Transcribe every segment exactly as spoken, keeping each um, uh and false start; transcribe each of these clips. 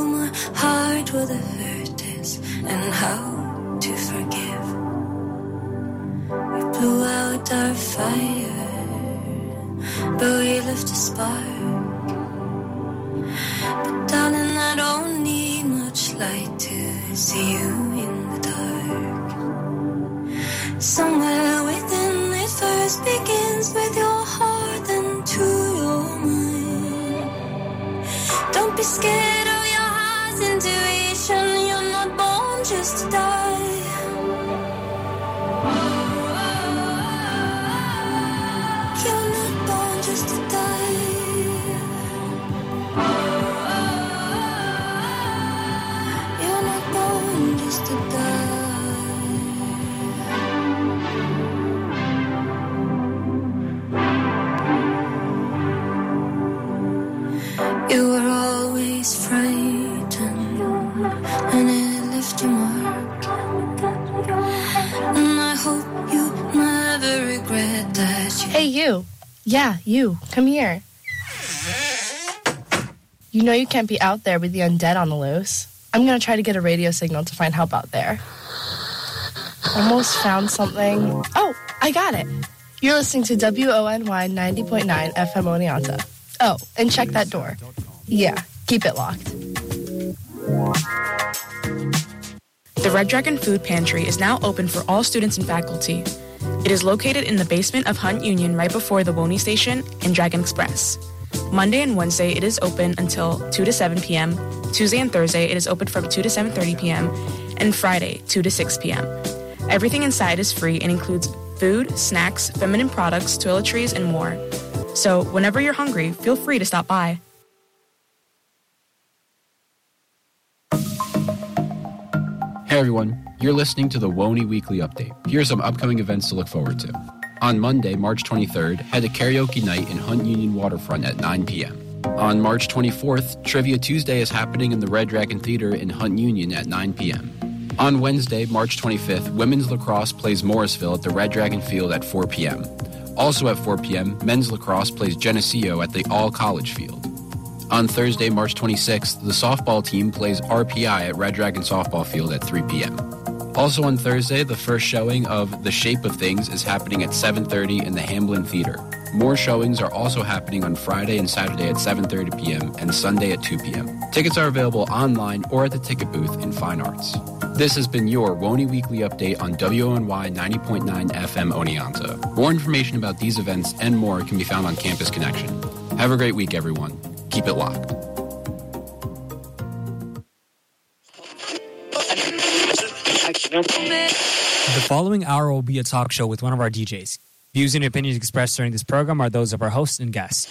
my heart where the hurt is and how to forgive. We blew out our fire, but we left a spark. But darling, I don't need much light to see you in the dark. Somewhere within it first begins with your heart and to your mind. Don't be scared of your heart's intuition. You're not born just to die. You're not born just to die. You're not born just to die. You were always frightened, and it left a mark. And I hope you never regret that you... Hey, you. Yeah, you. Come here. You know you can't be out there with the undead on the loose. I'm going to try to get a radio signal to find help out there. Almost found something. Oh, I got it. You're listening to W O N Y ninety point nine F M Oneonta. Oh, and check that door. Yeah, keep it locked. The Red Dragon Food Pantry is now open for all students and faculty. It is located in the basement of Hunt Union right before the Woney Station and Dragon Express. Monday and Wednesday it is open until two to seven p.m. Tuesday and Thursday it is open from two to seven thirty p.m. and Friday two to six p.m. Everything inside is free and includes food, snacks, feminine products, toiletries, and more. So whenever you're hungry, feel free to stop by. Hey everyone, you're listening to the Woney Weekly Update. Here are some upcoming events to look forward to. On Monday, March twenty-third, head to Karaoke Night in Hunt Union Waterfront at nine p.m. On March twenty-fourth, Trivia Tuesday is happening in the Red Dragon Theater in Hunt Union at nine p.m. On Wednesday, March twenty-fifth, Women's Lacrosse plays Morrisville at the Red Dragon Field at four p.m. Also at four p.m., Men's Lacrosse plays Geneseo at the All College Field. On Thursday, March twenty-sixth, the softball team plays R P I at Red Dragon Softball Field at three p.m. Also on Thursday, the first showing of The Shape of Things is happening at seven thirty in the Hamblin Theater. More showings are also happening on Friday and Saturday at seven thirty p.m. and Sunday at two p.m. Tickets are available online or at the ticket booth in Fine Arts. This has been your Woney Weekly Update on W O N Y ninety point nine F M Oneonta. More information about these events and more can be found on Campus Connection. Have a great week, everyone. Keep it locked. The following hour will be a talk show with one of our D Js. Views and opinions expressed during this program are those of our hosts and guests.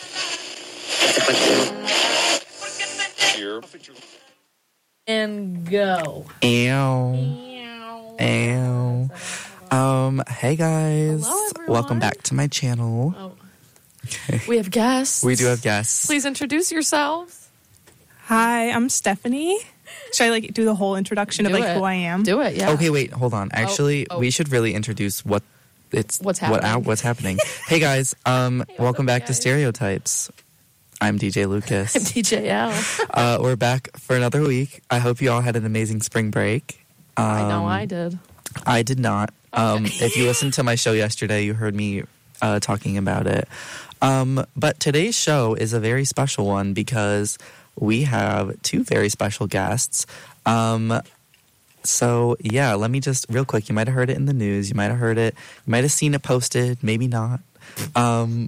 And go. Ew. Ew. Um, hey guys. Hello, everyone. Welcome back to my channel. Oh. We have guests. We do have guests. Please introduce yourselves. Hi, I'm Stephanie. Should I like do the whole introduction Do of like it. who I am? Do it, yeah. Okay, wait, hold on. Actually, oh. we should really introduce what it's What's what happening. what's happening. Hey guys, um, welcome back to guys? Stereotypes. I'm D J Lucas. I'm D J L. uh, we're back for another week. I hope you all had an amazing spring break. Um, I know I did. I did not. Um, if you listened to my show yesterday, you heard me uh, talking about it. Um, but today's show is a very special one because we have two very special guests. Um, so, yeah, let me just, real quick, you might have heard it in the news. You might have heard it. You might have seen it posted. Maybe not. Um,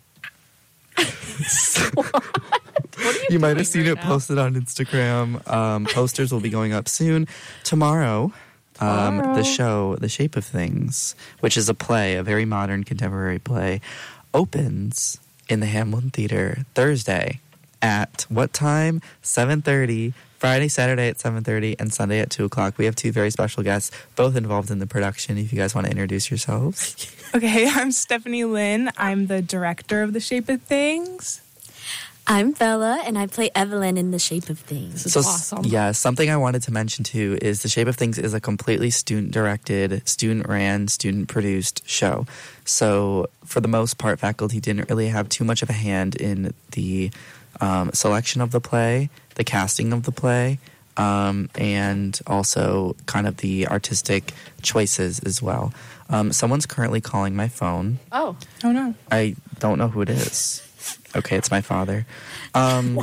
you might have seen right it now? posted on Instagram. Um, posters will be going up soon. Tomorrow, um, Tomorrow. the show, The Shape of Things, which is a play, a very modern contemporary play, opens in the Hamlin Theater Thursday at what time? seven thirty. Friday, Saturday at seven thirty, and Sunday at two o'clock. We have two very special guests, both involved in the production. If you guys want to introduce yourselves. Okay, I'm Stephanie Lynn. I'm the director of The Shape of Things. I'm Bella, and I play Evelyn in The Shape of Things. This is So, awesome. yeah, something I wanted to mention too is The Shape of Things is a completely student-directed, student-ran, student-produced show. So, for the most part, faculty didn't really have too much of a hand in the um, selection of the play, the casting of the play, um, and also kind of the artistic choices as well. Um, someone's currently calling my phone. Oh. Oh, no. I don't know who it is. Okay, it's my father. Um,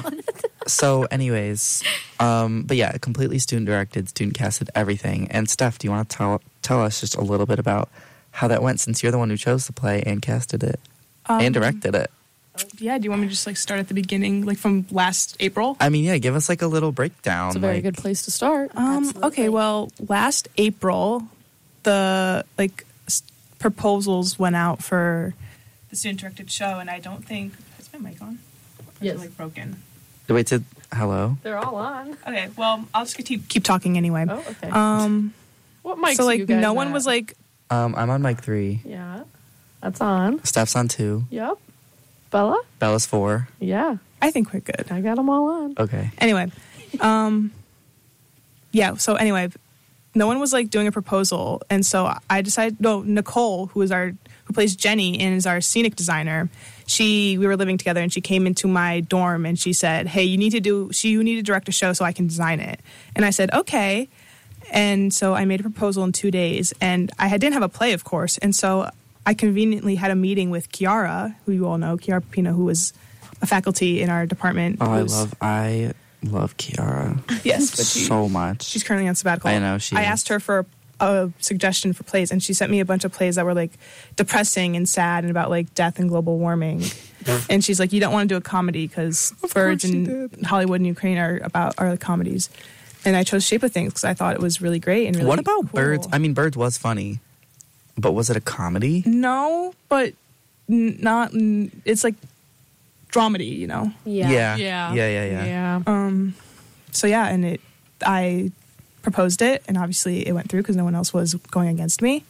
so anyways, um, but yeah, completely student-directed, student-casted, everything. And Steph, do you want to tell tell us just a little bit about how that went, since you're the one who chose the play and casted it Um, and directed it? Yeah, do you want me to just like start at the beginning, like from last April? I mean, yeah, give us like a little breakdown. It's a very like, good place to start. Um, okay, well, last April, the like s- proposals went out for the student-directed show, and I don't think is my mic on? Or is it, like broken. Wait, to hello? They're all on. Okay, well, I'll just keep keep talking anyway. Oh, okay. Um, what mics so are like you guys no one at? was like, Um, I'm on mic three. Yeah. That's on. Steph's on two. Yep. Bella? Bella's four. Yeah. I think we're good. I got them all on. Okay. Anyway, um, yeah. So anyway, no one was like doing a proposal, and so I decided. No, Nicole, who is our who plays Jenny and is our scenic designer. She we were living together, and she came into my dorm and she said, "Hey, you need to do. She you need to direct a show so I can design it." And I said, "Okay." And so I made a proposal in two days, and I had, didn't have a play, of course, and so I conveniently had a meeting with Kiara, who you all know, Kiara Pepino, who was a faculty in our department. Oh, I who's- love I love Kiara. Yes, but she, so much. she's currently on sabbatical. I know she I is. asked her for a suggestion for plays, and she sent me a bunch of plays that were like depressing and sad and about like death and global warming. And she's like, "You don't want to do a comedy because Birds and Hollywood and Ukraine are about are like comedies." And I chose Shape of Things because I thought it was really great and really. What about cool. Birds? I mean, Birds was funny, but was it a comedy? No, but n- not. N- it's like dramedy, you know. Yeah. Yeah. Yeah. Yeah. Yeah. Yeah. Yeah. Um, so yeah, and it, I proposed it, and obviously it went through because no one else was going against me.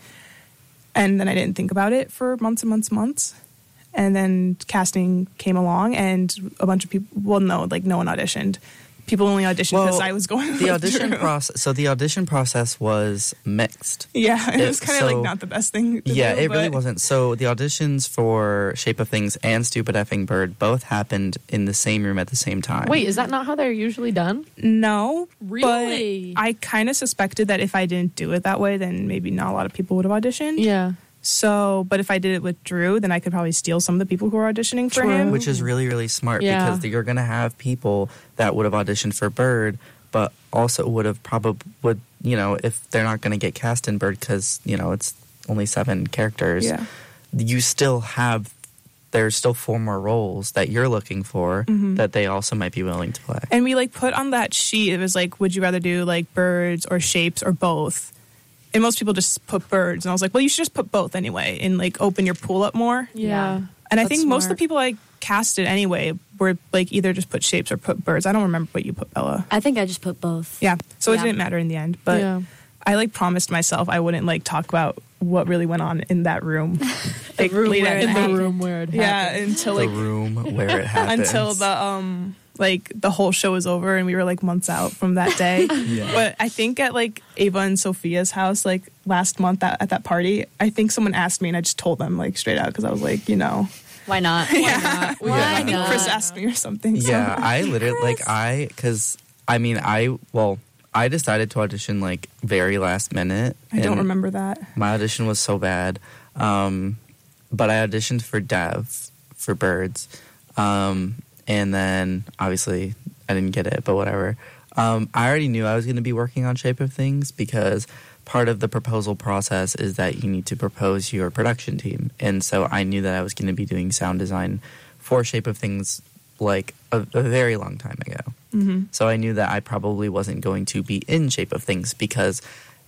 And then I didn't think about it for months and months and months. And then casting came along, and a bunch of people. Well, no, like no one auditioned. People only auditioned because Well, I was going. The audition through. process. So the audition process was mixed. Yeah, it, It- was kind of so- like not the best thing. To Yeah, do, it really but- wasn't. So the auditions for Shape of Things and Stupid Effing Bird both happened in the same room at the same time. Wait, is that not how they're usually done? No, Really? But I kind of suspected that if I didn't do it that way, then maybe not a lot of people would have auditioned. Yeah. So, but if I did it with Drew, then I could probably steal some of the people who are auditioning for True. him. Which is really, really smart Yeah. because you're going to have people that would have auditioned for Bird, but also would have probably, would you know, if they're not going to get cast in Bird because, you know, it's only seven characters, Yeah. you still have, there's still four more roles that you're looking for Mm-hmm. that they also might be willing to play. And we like put on that sheet, it was like, would you rather do like birds or shapes or both? And most people just put birds. And I was like, well, you should just put both anyway and like open your pool up more. Yeah. And I That's think most of the smart. people I casted anyway were like either just put shapes or put birds. I don't remember what you put, Bella. I think I just put both. Yeah. So it Yeah. didn't matter in the end. But Yeah. I like promised myself I wouldn't like talk about what really went on in that room. Like late at in night. the room where it Yeah, happened. until The like room where it happens. until the um like the whole show was over and we were like months out from that day. But I think at like Ava and Sophia's house like last month at, at that party, I think someone asked me and I just told them like straight out because I was like, you know, Why not? yeah. Why I think not? Chris asked me or something. so- Yeah, I literally like I because I mean I well I decided to audition like very last minute. I don't and remember that. My audition was so bad, um, but I auditioned for Dev for Birds, um, and then obviously I didn't get it, but whatever. Um, I already knew I was going to be working on Shape of Things because part of the proposal process is that you need to propose your production team, and so I knew that I was going to be doing sound design for Shape of Things like a, a very long time ago. Mm-hmm. So I knew that I probably wasn't going to be in Shape of Things because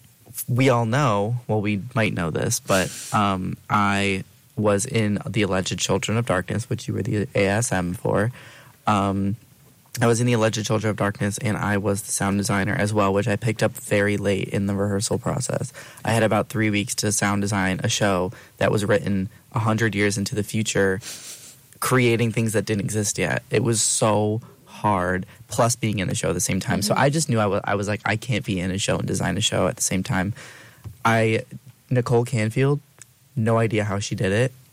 we all know, well, we might know this, but um, I was in The Alleged Children of Darkness, which you were the A S M for. Um, I was in The Alleged Children of Darkness, and I was the sound designer as well, which I picked up very late in the rehearsal process. I had about three weeks to sound design a show that was written one hundred years into the future, creating things that didn't exist yet. It was so hard, plus being in the show at the same time. So I just knew I was, I was like, I can't be in a show and design a show at the same time. I, Nicole Canfield, no idea how she did it,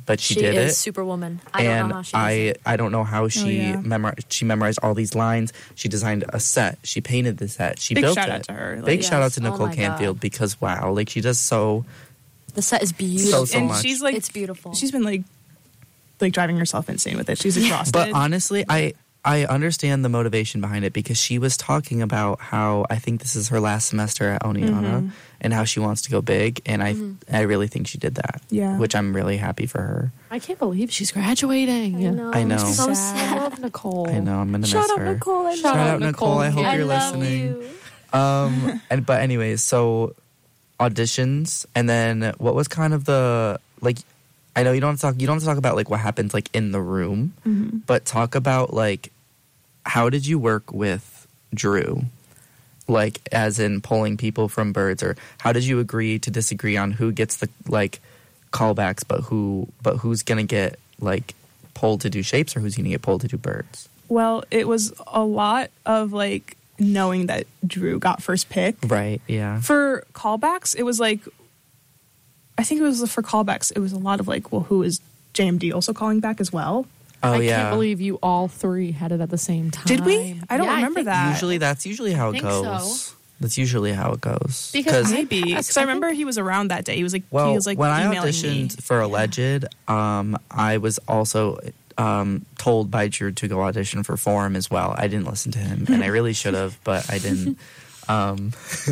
but she, She did is it. Superwoman. I don't and know how she does I, it. I don't know how she yeah. memorized. She memorized all these lines. She designed a set. She painted the set. She Big built shout it. out to her. Big Like, shout out yes. to Oh Nicole my Canfield God. because wow, like she does so. The set is beautiful. So, so and much. she's like, It's beautiful. She's been like, like driving herself insane with it. She's exhausted. But honestly, I I understand the motivation behind it because she was talking about how I think this is her last semester at Oneonta Mm-hmm. and how she wants to go big, and I I really think she did that. Yeah. which I'm really happy for her. I can't believe she's graduating. I know. I know. So I sad. love Nicole. I know I'm gonna Shout miss out her. Nicole. I Shout Shout love out Nicole. I hope I you're love listening. you. Um, and but anyways, so auditions, and then what was kind of the like? I know you don't have to talk. You don't have to talk about like what happens like in the room, Mm-hmm. but talk about like how did you work with Drew, like as in pulling people from birds, or how did you agree to disagree on who gets the like callbacks, but who but who's gonna get like pulled to do shapes, or who's gonna get pulled to do birds? Well, it was a lot of like knowing that Drew got first pick. Right. Yeah. For callbacks, it was like, I think it was for callbacks, it was a lot of like, well, who is J M D also calling back as well? Oh I yeah. can't believe you all three had it at the same time. Did we? I don't Yeah, remember think- that. Usually, that's usually how it think goes. so. That's usually how it goes. Because Maybe. Because I, I remember he was around that day. He was like, well, he was like when I emailing auditioned me. for Alleged, um, I was also um, told by Drew to go audition for Forum as well. I didn't listen to him, and I really should have, but I didn't. Um,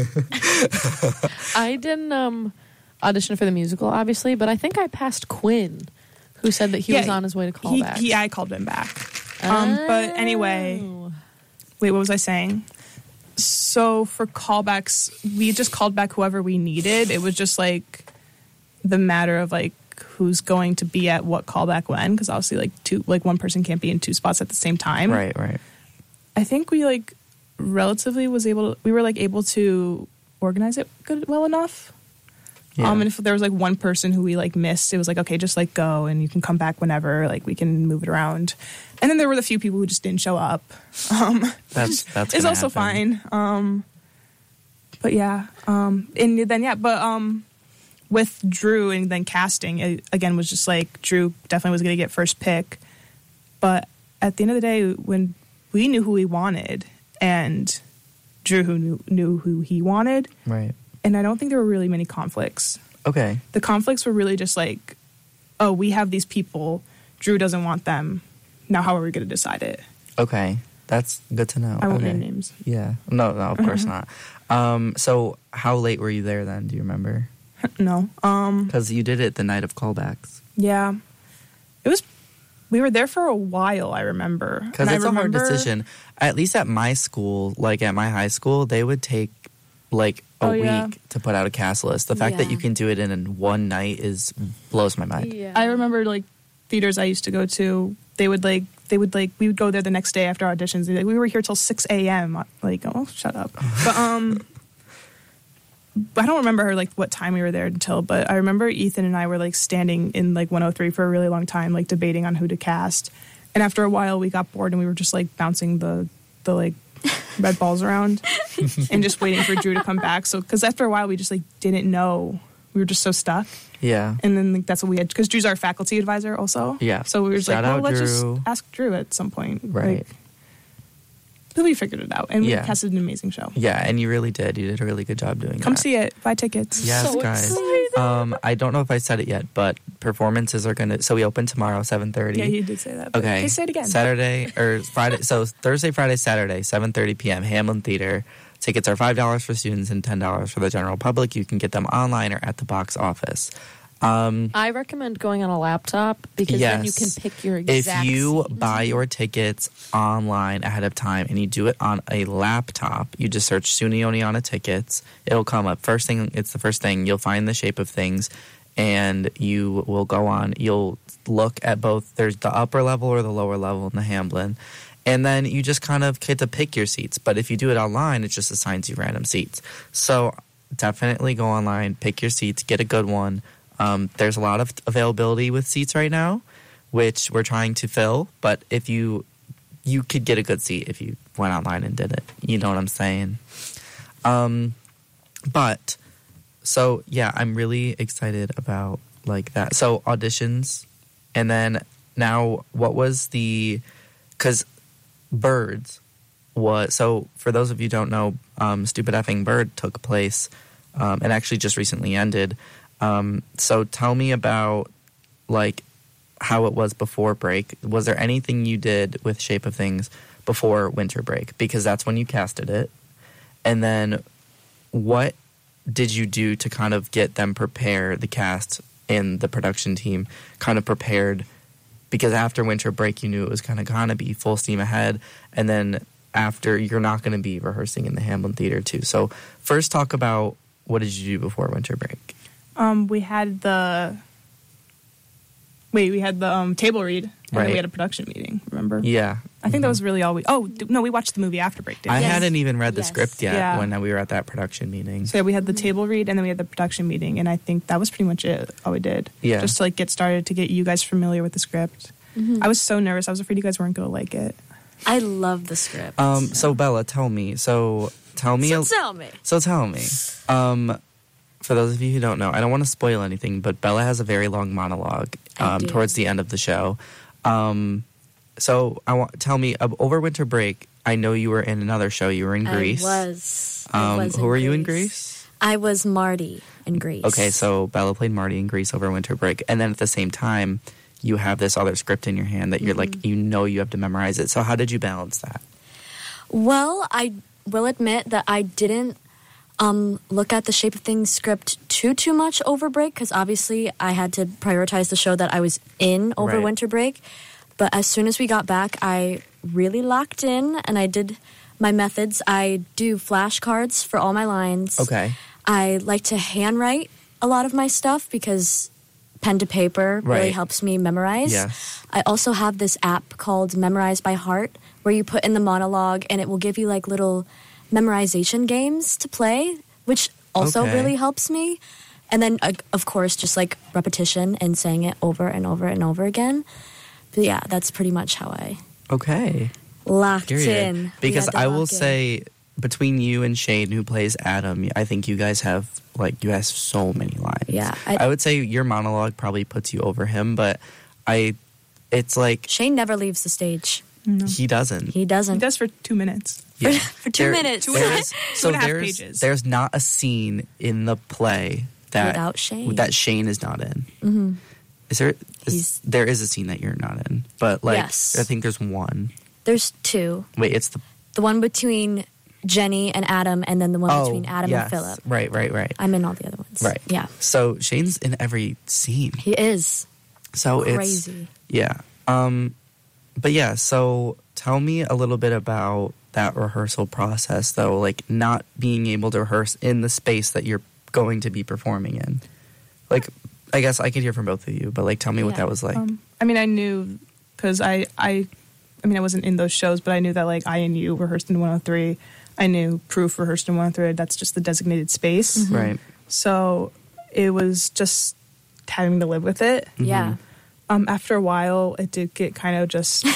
I didn't um, audition for the musical, obviously, but I think I passed Quinn, who said that he Yeah, was on his way to call he, back. he, I called him back. Um, But anyway, Oh. wait, what was I saying? So for callbacks, we just called back whoever we needed. It was just like the matter of like who's going to be at what callback when, because obviously like two, like one person can't be in two spots at the same time. right, right. I think we like relatively was able to, we were like able to organize it good well enough. Yeah. Um, and if there was like one person who we like missed, it was like, okay, just like go and you can come back whenever, like we can move it around. And then there were the few people who just didn't show up. Um, That's that's it's gonna also happen. fine. Um, but yeah, um, and then yeah, but um, with Drew and then casting it, again was just like Drew definitely was going to get first pick, but at the end of the day, when we knew who we wanted and Drew who knew knew who he wanted, Right. and I don't think there were really many conflicts. Okay. The conflicts were really just like, oh, we have these people, Drew doesn't want them. Now, how are we going to decide it? Okay. That's good to know. I won't okay. name names. Yeah. No, no, of course not. Um, so how late were you there then? Do you remember? No. Um. Because you did it the night of callbacks. Yeah. It was, we were there for a while, I remember. Because And it's I a hard remember- decision. At least at my school, like at my high school, they would take like a Oh, week yeah. to put out a cast list. The fact that Yeah. you can do it in one night is blows my mind. Yeah. I remember like theaters I used to go to, they would like, they would like, we would go there the next day after auditions. They'd be like, we were here till six a.m. Like, oh, shut up. But, um, I don't remember like what time we were there until, but I remember Ethan and I were like standing in like one oh three for a really long time, like debating on who to cast. And after a while we got bored and we were just like bouncing the, the like red balls around and just waiting for Drew to come back. So, cause after a while we just like didn't know, we were just so stuck. Yeah. And then like, that's what we had, because Drew's our faculty advisor also. Yeah. So we were just Shout like, well, out let's Drew. just ask Drew at some point. Right. Like, but we figured it out, and Yeah. we casted an amazing show. Yeah, and you really did. You did a really good job doing Come that. see it. Buy tickets. Yes, So guys. excited. Um, I don't know if I said it yet, but performances are gonna. So we open tomorrow, seven thirty. Yeah, he did say that. but Okay. Okay, say it again. Saturday or Friday. So Thursday, Friday, Saturday, seven thirty p.m. Hamlin Theater. Tickets are five dollars for students and ten dollars for the general public. You can get them online or at the box office. Um, I recommend going on a laptop because then you can Yes. pick your if exact you seat. buy your tickets online ahead of time and you do it on a laptop, you just search SUNY Oneonta tickets. It'll come up first thing. It's the first thing you'll find the Shape of Things, and you will go on. You'll look at both. There's the upper level or the lower level in the Hamlin. And then you just kind of get to pick your seats. But if you do it online, it just assigns you random seats. So definitely go online, pick your seats, get a good one. Um, there's a lot of availability with seats right now, which we're trying to fill. But if you you could get a good seat if you went online and did it. You know what I'm saying? Um, but so yeah, I'm really excited about like that. So auditions And then now, what was the? Because Birds was so. For those of you who don't know, um, Stupid Effing Bird took place, um, and actually just recently ended. Um, so tell me about like how it was before break. Was there anything you did with Shape of Things before winter break? Because that's when you casted it. And then what did you do to kind of get them prepared, the cast and the production team kind of prepared? Because after winter break, you knew it was kind of going to be full steam ahead. And then after, you're not going to be rehearsing in the Hamlin Theater too. So first talk about what did you do before winter break? Um, we had the... Wait, we had the um, table read, and Right. then we had a production meeting, remember? Yeah. I think that was really all we... Oh, d- no, we watched the movie after break, didn't I we? hadn't even read the Yes. script yet Yeah. when we were at that production meeting. So we had the table read, and then we had the production meeting, and I think that was pretty much it, all we did. Yeah. Just to, like, get started, to get you guys familiar with the script. I was so nervous. I was afraid you guys weren't going to like it. I love the script. Um, so Bella, tell me. So tell me. So a- tell me. So tell me. Um, for those of you who don't know, I don't want to spoil anything, but Bella has a very long monologue I um, do. towards the end of the show. Um, so I want tell me uh, over winter break. I know you were in another show. You were in Greece. I was. I Um, was who in were you in Greece. Greece? I was Marty in Greece. Okay, so Bella played Marty in Greece over winter break, and then at the same time, you have this other script in your hand that you're Mm-hmm. like, you know, you have to memorize it. So how did you balance that? Well, I will admit that I didn't um, look at the Shape of Things script too, too much over break, because obviously I had to prioritize the show that I was in over Right. winter break. But as soon as we got back, I really locked in, and I did my methods. I do flashcards for all my lines. Okay. I like to handwrite a lot of my stuff because pen to paper really Right. helps me memorize. Yes. I also have this app called Memorize by Heart where you put in the monologue and it will give you like little memorization games to play, which also Okay. really helps me. And then, uh, of course, just like repetition and saying it over and over and over again. But yeah, that's pretty much how I Okay. locked Period. in. We Because had to I will lock in. say, between you and Shane, who plays Adam, I think you guys have like you have so many lines. Yeah, I, I- would say your monologue probably puts you over him, but I, it's like Shane never leaves the stage. he doesn't. He doesn't. He does for two minutes. Yeah. For two There- minutes. there's- Two so and a half there's pages. there's not a scene in the play that Without Shane. that Shane is not in. Mm-hmm. Is there? Is, He's- there is a scene that you're not in, but like Yes. I think there's one. There's two. Wait, it's the The one between Jenny and Adam, and then the one between Adam yes. and Philip. Right, right, right. I'm in all the other ones. Right. Yeah. So Shane's in every scene. He is. So it's Crazy. yeah. Um but yeah, so tell me a little bit about that rehearsal process though, like not being able to rehearse in the space that you're going to be performing in. Like I guess I could hear from both of you, but like tell me what Yeah. that was like. Um, I mean, I knew because I, I, I mean, I wasn't in those shows, but I knew that like I and you rehearsed in one oh three. I knew Proof rehearsed in one oh three. That's just the designated space. Right. So it was just having to live with it. Yeah. Um, after a while, it did get kind of just.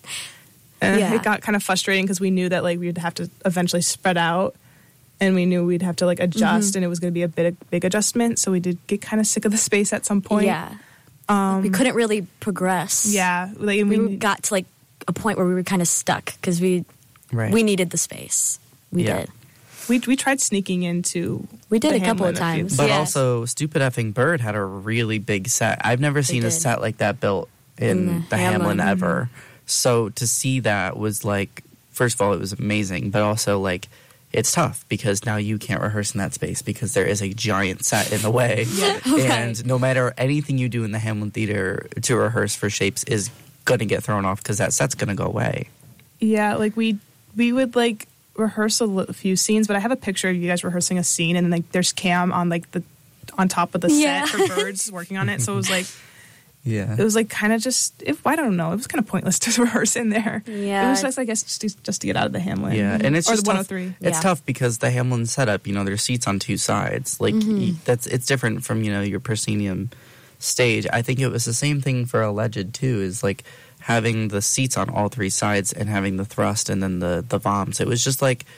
uh, Yeah. It got kind of frustrating because we knew that like we'd have to eventually spread out, and we knew we'd have to like adjust, and it was going to be a bit big adjustment. So we did get kind of sick of the space at some point. Yeah. we couldn't really progress. Yeah, like and We, we, got to like a point where we were kind of stuck because we Right. we needed the space. We Yeah. did. we we tried sneaking into. We did the a couple Hamlin of few- times. But Yes. also Stupid Effing Bird had a really big set. I've never seen a did. set like that built in, In the, the Hamlin, Hamlin. ever. So to see that was like, first of all, it was amazing, but also like it's tough because now you can't rehearse in that space because there is a giant set in the way. And no matter anything you do in the Hamlin Theater to rehearse for Shapes is going to get thrown off because that set's going to go away. Yeah, like we we would like rehearse a li- few scenes, but I have a picture of you guys rehearsing a scene, and like there's Cam on like the on top of the Yeah. set for Birds working on it. So it was like Yeah. it was like kind of just it, I don't know. It was kind of pointless to rehearse in there. Yeah. it was just I guess just to, just to get out of the Hamlin. Yeah, and it's or just the one oh tough. three. It's Yeah. tough because the Hamlin setup, you know, there's seats on two sides. Like y- that's it's different from you know your proscenium stage. I think it was the same thing for Alleged too. Is like having the seats on all three sides and having the thrust and then the the voms. It was just like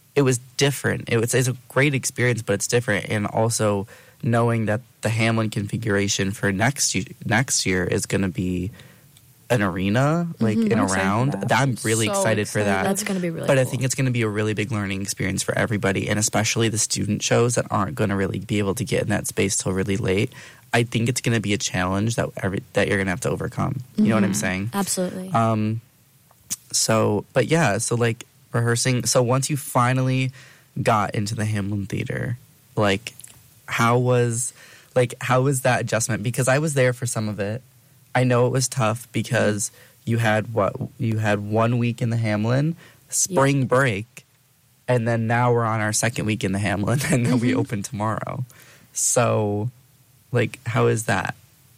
it was different. It was it's a great experience, but it's different. And also knowing that the Hamlin configuration for next year, next year is going to be an arena, like Mm-hmm. in I'm a excited round. for that. That I'm really So excited, for that. That's going to be really But cool. I think it's going to be a really big learning experience for everybody, and especially the student shows that aren't going to really be able to get in that space till really late. I think it's going to be a challenge that every that you're going to have to overcome. You know what I'm saying? Absolutely. Um, so, but yeah, so like rehearsing. So once you finally got into the Hamlin Theater, like how was like how was that adjustment? Because I was there for some of it. I know it was tough because you had what you had one week in the Hamlin, spring break, and then now we're on our second week in the Hamlin, and then we open tomorrow. So, like, how is that?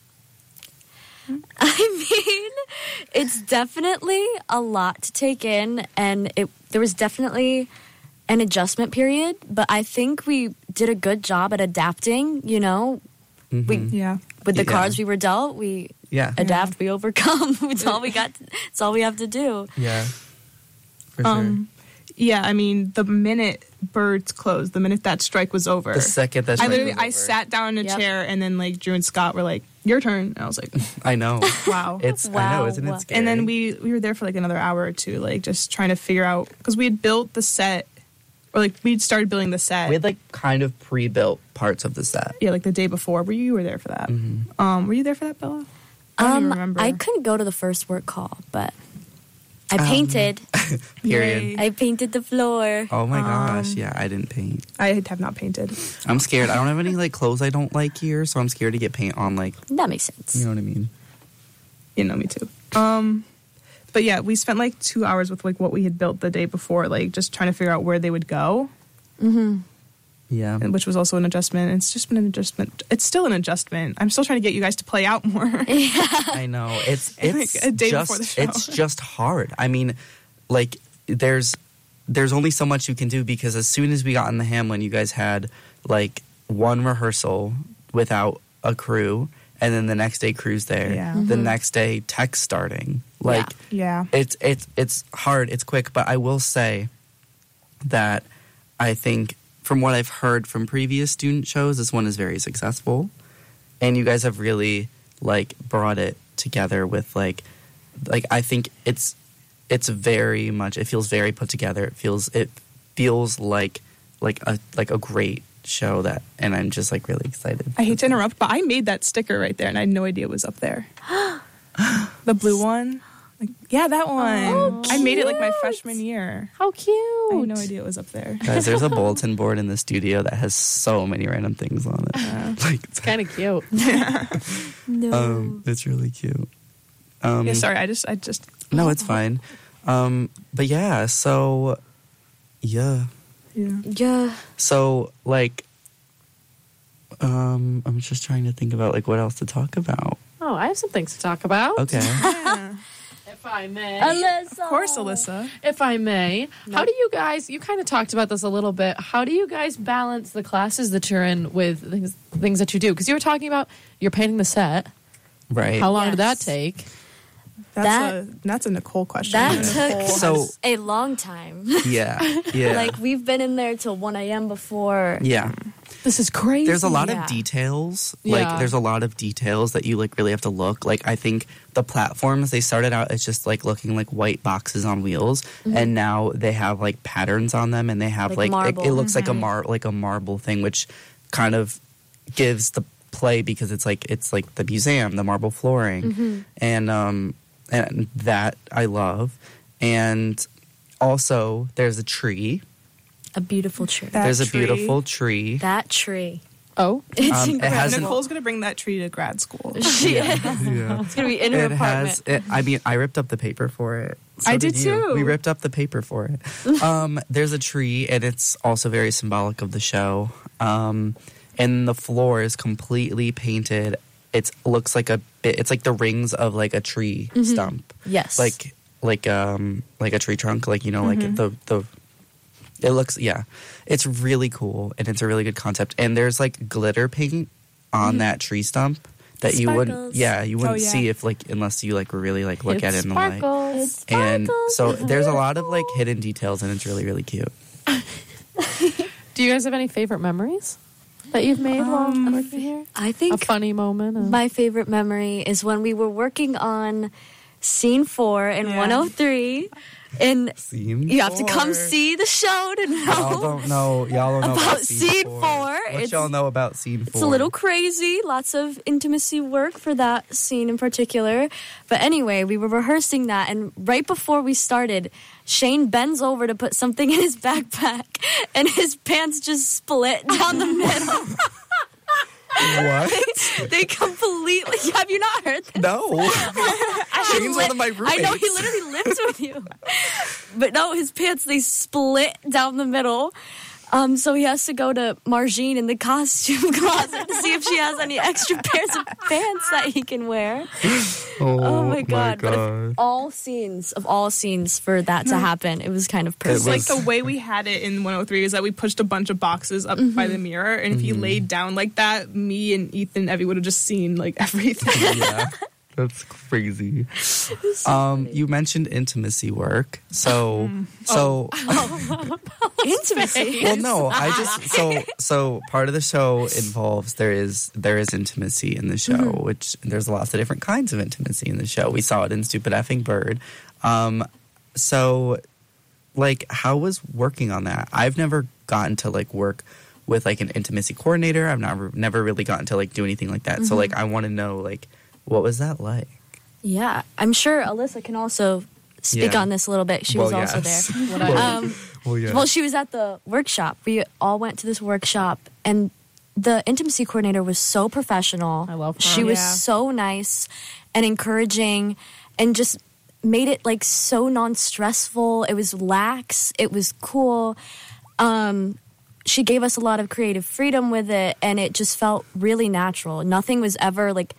I mean, it's definitely a lot to take in, and it there was definitely an adjustment period, but I think we did a good job at adapting, you know. Mm-hmm. We Yeah. with the Yeah. cards we were dealt, we Yeah, adapt, we overcome. It's all we got. To, it's all we have to do. yeah, for Um, yeah, I mean, the minute Birds closed, the minute that strike was over, sure. The second that I strike literally was I over. sat down in a Yep. chair, and then like Drew and Scott were like, "Your turn," and I was like, I know. "Wow." It's I Wow. know, isn't it scary? And then we we were there for like another hour or two, like just trying to figure out because we had built the set, or like we'd started building the set. we had like kind of pre-built parts of the set. yeah, like the day before. Were you, you were there for that? Mm-hmm. Um, were you there for that, Bella? I don't Um, even remember. I couldn't go to the first work call, but I Um, painted. Period. Yay. I painted the floor. Oh my Um, gosh, yeah, I didn't paint. I have not painted. I'm scared. I don't have any like clothes I don't like here, so I'm scared to get paint on like, That makes sense. you know what I mean? You know me too. Um, but yeah, we spent like two hours with like what we had built the day before, like just trying to figure out where they would go, Yeah. and which was also an adjustment. It's just been an adjustment. It's still an adjustment. I'm still trying to get you guys to play out more. I know. It's it's Like, a day just before the show. it's just hard. I mean, like there's there's only so much you can do because as soon as we got in the Hamlin, you guys had like one rehearsal without a crew, and then the next day crew's there. Yeah. The next day tech starting. Like Yeah. it's it's it's hard. It's quick, but I will say that I think from what I've heard from previous student shows, this one is very successful, and you guys have really like brought it together with like like I think it's it's very much it feels very put together. It feels it feels like like a like a great show that, and I'm just like really excited. I hate to interrupt, but I made that sticker right there, and I had no idea it was up there. The blue one. Like, yeah, that one. Oh, I made it like my cute. freshman year. How cute. I had no idea it was up there. Guys, there's a bulletin board in the studio that has so many random things on it. Like It's kind of cute. No. um, it's really cute. Um, Yeah, sorry, I just, I just. No, it's fine. Um, but yeah, so yeah, Yeah. yeah. so like, um, I'm just trying to think about like what else to talk about. Oh, I have some things to talk about. Okay, Yeah. If I may. Alyssa. Of course, Alyssa. If I may, how do you guys, you kind of talked about this a little bit, how do you guys balance the classes that you're in with things, things that you do? Because you were talking about you're painting the set. right. How long did that Yes. take? That's That- a that's a Nicole question. That Nicole took So- has- a long time. yeah, yeah, Like we've been in there till one a.m. before. yeah. This is crazy. There's a lot Yeah. of details. Yeah. Like there's a lot of details that you like really have to look. Like I think the platforms they started out as just like looking like white boxes on wheels, and now they have like patterns on them, and they have Like like, it, marble. it looks like a mar like a marble thing, which kind of gives the play because it's like it's like the museum, the marble flooring, and um and that I love, and also there's a tree. A beautiful tree. That there's a tree. beautiful tree. That tree. Oh, It's Um, it incredible. has an- Nicole's gonna bring that tree to grad school. yeah. It's gonna be in her It apartment. has. It, I mean, I ripped up the paper for it. I did you. too. We ripped up the paper for it. Um, there's a tree, and it's also very symbolic of the show. Um, and the floor is completely painted. It looks like a bit. It's like the rings of like a tree stump, Yes. like like um like a tree trunk, like you know, like the the. It looks yeah, it's really cool, and it's a really good concept. And there's like glitter paint on that tree stump that you wouldn't Sparkles. yeah you wouldn't Oh, yeah. see if like unless you like really like look it at it in the light. sparkles. It's And sparkles. so there's a lot of like hidden details, and it's really really cute. Do you guys have any favorite memories that you've made while Um, working here? I A think funny moment? of- my favorite memory is when we were working on scene four in Yeah. one oh three. And Scene you have to come four. see the show to Y'all know. don't know. Y'all don't know about, About scene, scene four. four. What It's- y'all know about scene four? It's a little crazy. Lots of intimacy work for that scene in particular. But anyway, we were rehearsing that, and right before we started, Shane bends over to put something in his backpack, and his pants just split down the middle. What? They completely. Have you not heard that? No. Shane's one of my roommates. I know he literally lives with you. But no, his pants, they split down the middle. Um, so he has to go to Margine in the costume closet to see if she has any extra pairs of pants that he can wear. Oh, Oh my god! But God. of all scenes, of all scenes, for that to happen, it was kind of It perfect. It's like was- the way we had it in one oh three is that we pushed a bunch of boxes up by the mirror, and if you laid down like that, me and Ethan, Evie would have just seen like everything. Yeah. That's crazy. Um, you mentioned intimacy work. So, so, Intimacy. well, no, I just, so, so part of the show involves, there is, there is intimacy in the show, which there's lots of different kinds of intimacy in the show. We saw it in Stupid Effing Bird. Um, so, like, how was working on that? I've never gotten to, like, work with, like, an intimacy coordinator. I've never, never really gotten to, like, do anything like that. So, like, I want to know, like, what was that like? Yeah, I'm sure Alyssa can also speak Yeah. on this a little bit. She Well, was also yes. there. What I- Um, Well, yeah. Well, she was at the workshop. We all went to this workshop, and the intimacy coordinator was so professional. I love her. She was Yeah. so nice and encouraging, and just made it like so non-stressful. It was lax. It was cool. Um, she gave us a lot of creative freedom with it, and it just felt really natural. Nothing was ever like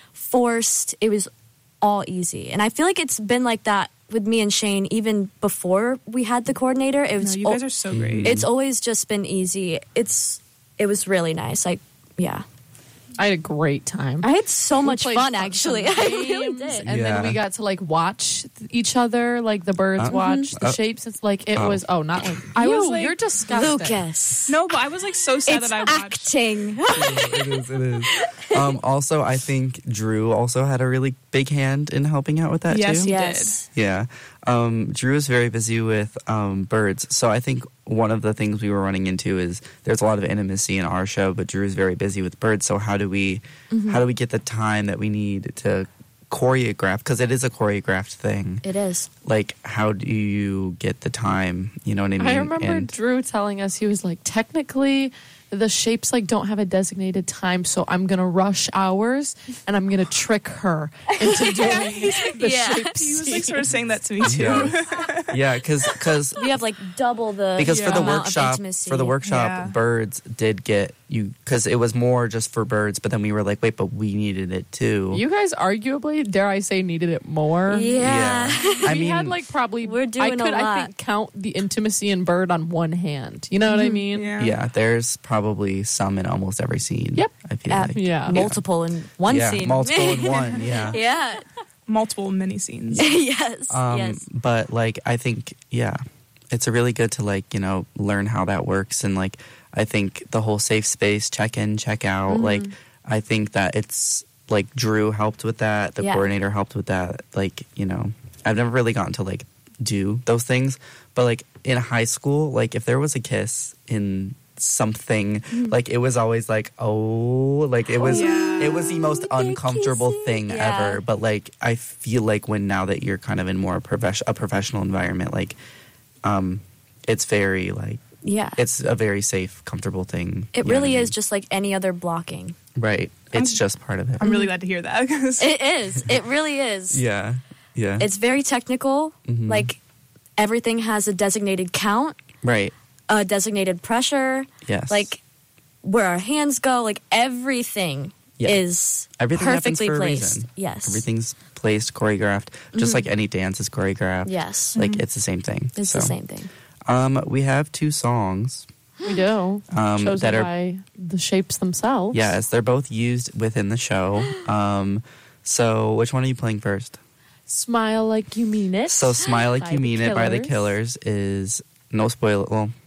forced. It was all easy, and I feel like it's been like that with me and Shane even before we had the coordinator. It No, was you guys are so great. it's always just been easy. It's it was really nice. Like yeah, I had a great time. I had so We much played fun some actually. I really games, did. And Yeah. then we got to like watch each other, like the birds Uh, watch the uh, shapes. It's like it oh. was. Oh, not like I you. was like, You're disgusting. Lucas. No, but I was like so sad It's that I watched. acting. it is, it is. Um, also, I think Drew also had a really big hand in helping out with that Yes, too. he Yes. Yeah. Um, Drew is very busy with um, birds. So I think one of the things we were running into is there's a lot of intimacy in our show, but Drew is very busy with birds. So how do we how do we get the time that we need to choreograph? Because it is a choreographed thing. It is. Like, how do you get the time? You know what I mean? I remember And- Drew telling us he was like, technically, the shapes like don't have a designated time, so I'm gonna rush hours and I'm gonna trick her into doing the Yeah. shapes. He was like sort of saying that to me too. yeah, yeah, because We have like double the because for the amount of workshop intimacy. for the workshop Yeah. birds did get you because it was more just for birds, but then we were like, wait, but we needed it too. You guys arguably, dare I say, needed it more. Yeah. I we mean, had like probably We're doing I a could I lot. think count the intimacy in bird on one hand. You know what I mean? Yeah. yeah, there's probably some in almost every scene. Yep. I feel Uh, like Yeah. multiple in one yeah, scene. multiple in one. Yeah. Yeah. Multiple mini scenes. yes. Um, yes. But like, I think, yeah, it's really good to like, you know, learn how that works. And like, I think the whole safe space, check in, check out, Mm-hmm. like, I think that it's like Drew helped with that. The Yeah. coordinator helped with that. Like, you know, I've never really gotten to like do those things. But like in high school, like if there was a kiss in something, Mm-hmm. like it was always like, oh, like it was, Yeah. it was the most they're uncomfortable kissing. thing Yeah. ever. But like I feel like when now that you're kind of in more profes- a professional environment, like um, it's very like Yeah. it's a very safe, comfortable thing. It You know really what I is mean? just like any other blocking. right. It's I'm- just part of it. I'm really glad to hear that. 'cause- It is. It really is. yeah, yeah. It's very technical. Mhm. Like everything has a designated count, right. a designated pressure, Yes. like where our hands go, like everything Yeah. is Everything happens perfectly for a placed. reason. Yes. Everything's placed, choreographed, just like any dance is choreographed. Yes. Like it's the same thing. It's So, the same thing. Um, we have two songs. We do. Um, Chosen that are by the shapes themselves. yes, they're both used within the show. Um, so which one are you playing first? Smile like you mean it. So "Smile Like by You the Mean It" by the Killers. Killers is no spoiler. Well,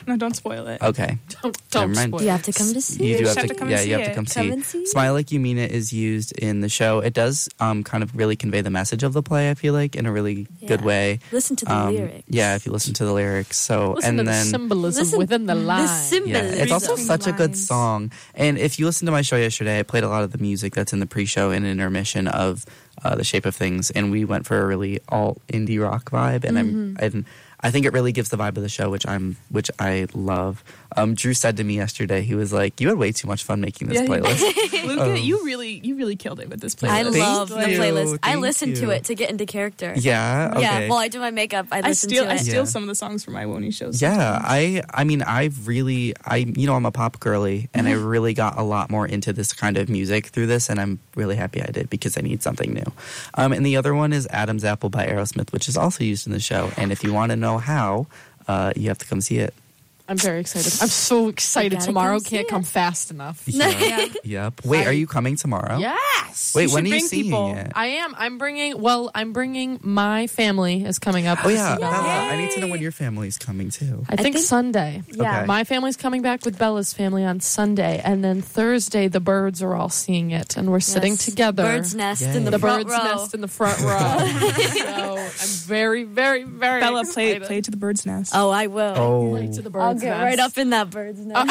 No, don't spoil it. Okay. Don't, don't Never mind. spoil Do you it. have to come to see You it? do have have to, to come yeah, and you have see to it. come Come see. and see. Smile Like You Mean It is used in the show. It does um, kind of really convey the message of the play, I feel like, in a really good Yeah. way. Listen to the Um, lyrics. Yeah, if you listen to the lyrics. So Listen and to then the symbolism Listen- within the the line. symbolism. yeah, it's also Between such the a good lines. song. And if you listen to my show yesterday, I played a lot of the music that's in the pre-show and intermission of uh, The Shape of Things, and we went for a really alt indie rock vibe. And Mm-hmm. I'm and I think it really gives the vibe of the show, which I'm which I love. Um, Drew said to me yesterday, he was like, "You had way too much fun making this Yeah, you playlist." Luca, Um, you really, you really killed it with this playlist. I Thank love the you. playlist. I Thank listen you. to it to get into character. Yeah. Okay. Yeah, while I do my makeup, I I listen steal, to I it. steal Yeah. some of the songs from my Woney shows. Yeah, I I mean I've really I you know I'm a pop girly and I really got a lot more into this kind of music through this, and I'm really happy I did because I need something new. Um, and the other one is Adam's Apple by Aerosmith, which is also used in the show. And if you want to know how, uh, you have to come see it. I'm very excited. I'm so excited. gotta Tomorrow come see can't it. come fast enough. Yeah. Yep. Wait, are you coming tomorrow? Yes. Wait, You when should are you bring seeing people. it? I am. I'm bringing. Well, I'm bringing my family is coming up. Oh to yeah, see Bella. Bella, I need to know when your family's coming too. I think, think- Sunday. Yeah. Okay. My family's coming back with Bella's family on Sunday, and then Thursday the birds are all seeing it, and we're sitting Yes. together. Bird's nest Yay. in the, the front bird's row. nest in the front row. So I'm very, very, very Bella, play, excited. play to the bird's nest. Oh, I will. Oh. Play to the bird's I'll get nest. right up in that bird's nest.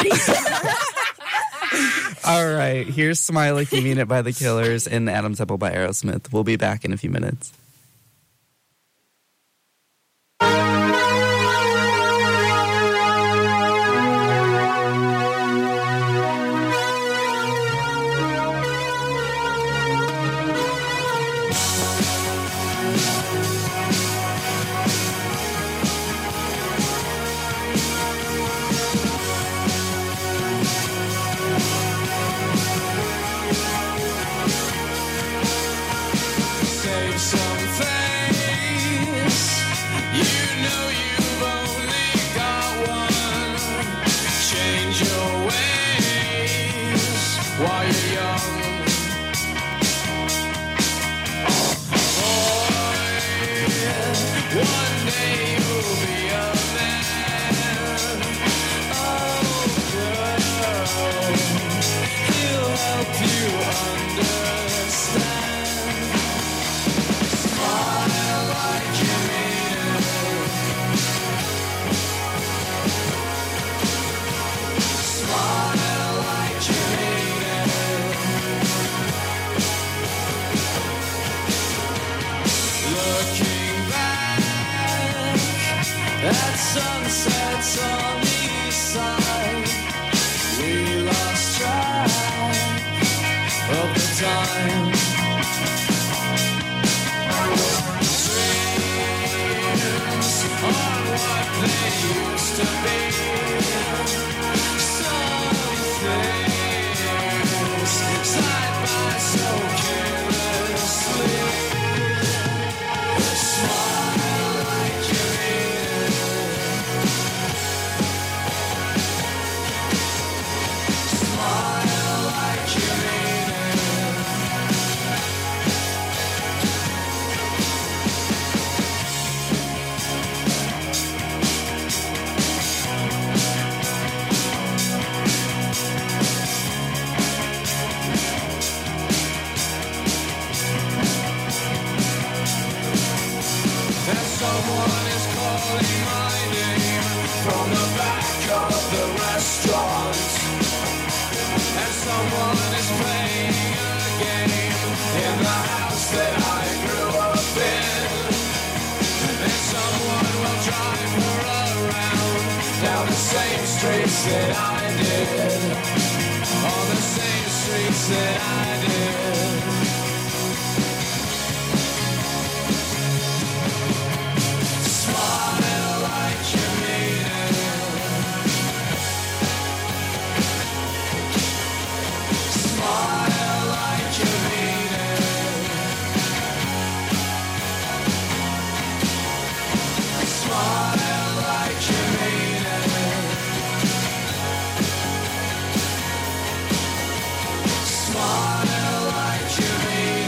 All right, here's Smile Like You Mean It by The Killers and Adam's Apple by Aerosmith. We'll be back in a few minutes. Save some face. You know you've only got one. Change your ways while you're young. Boy, one day you'll be a man. Oh, girl, he'll help you understand. Smile like you mean it. Smile like you mean it. Looking back at sunsets on the east side, we lost track of the time. Dreams are what they used to be. Some things slide by so carelessly. Smile like you mean it. Smile like you mean it. And someone is calling my name from the back of the restaurant. And someone is playing a game in the house that I grew up in. And someone will drive her around down the same streets that I did. On the same streets that I did. Smile like you mean it. Smile like you mean it. Smile like you mean it. Smile like you mean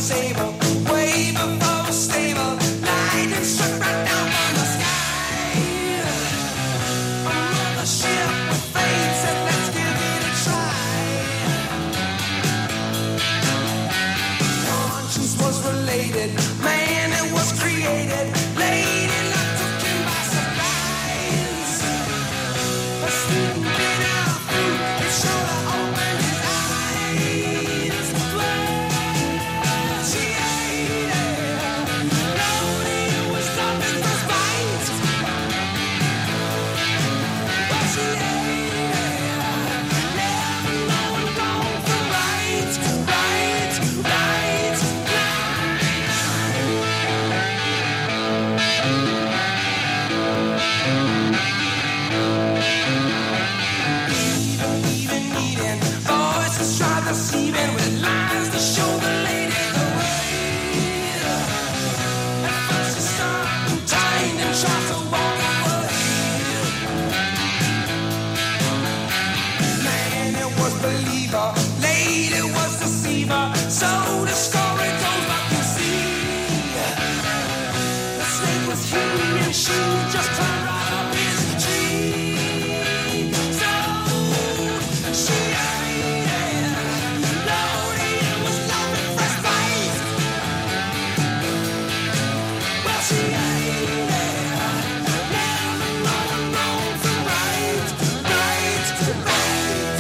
sable, way before a stable. Lightning struck right down from the sky. Another ship with fate said, let's give it a try. Conscience was related, man, it was created. Lady luck took him by surprise. A student bit of fruit, it sure to open his eyes. Well, she ate it. Lonely, it was nothing but spite. Well, she ate it. Never knowing wrong from right, right, right, even needing voices try deceiving with lines to show the lady the way. At first she stopped and turned and tried to walk away. Man, it was believer, lady was deceiver. So the story goes like you see. The snake was human and she just climbed right up his tree. So she ate it. Lonely, it was love at first bite. Well, she ate it. Never knowing wrong from right, right, right.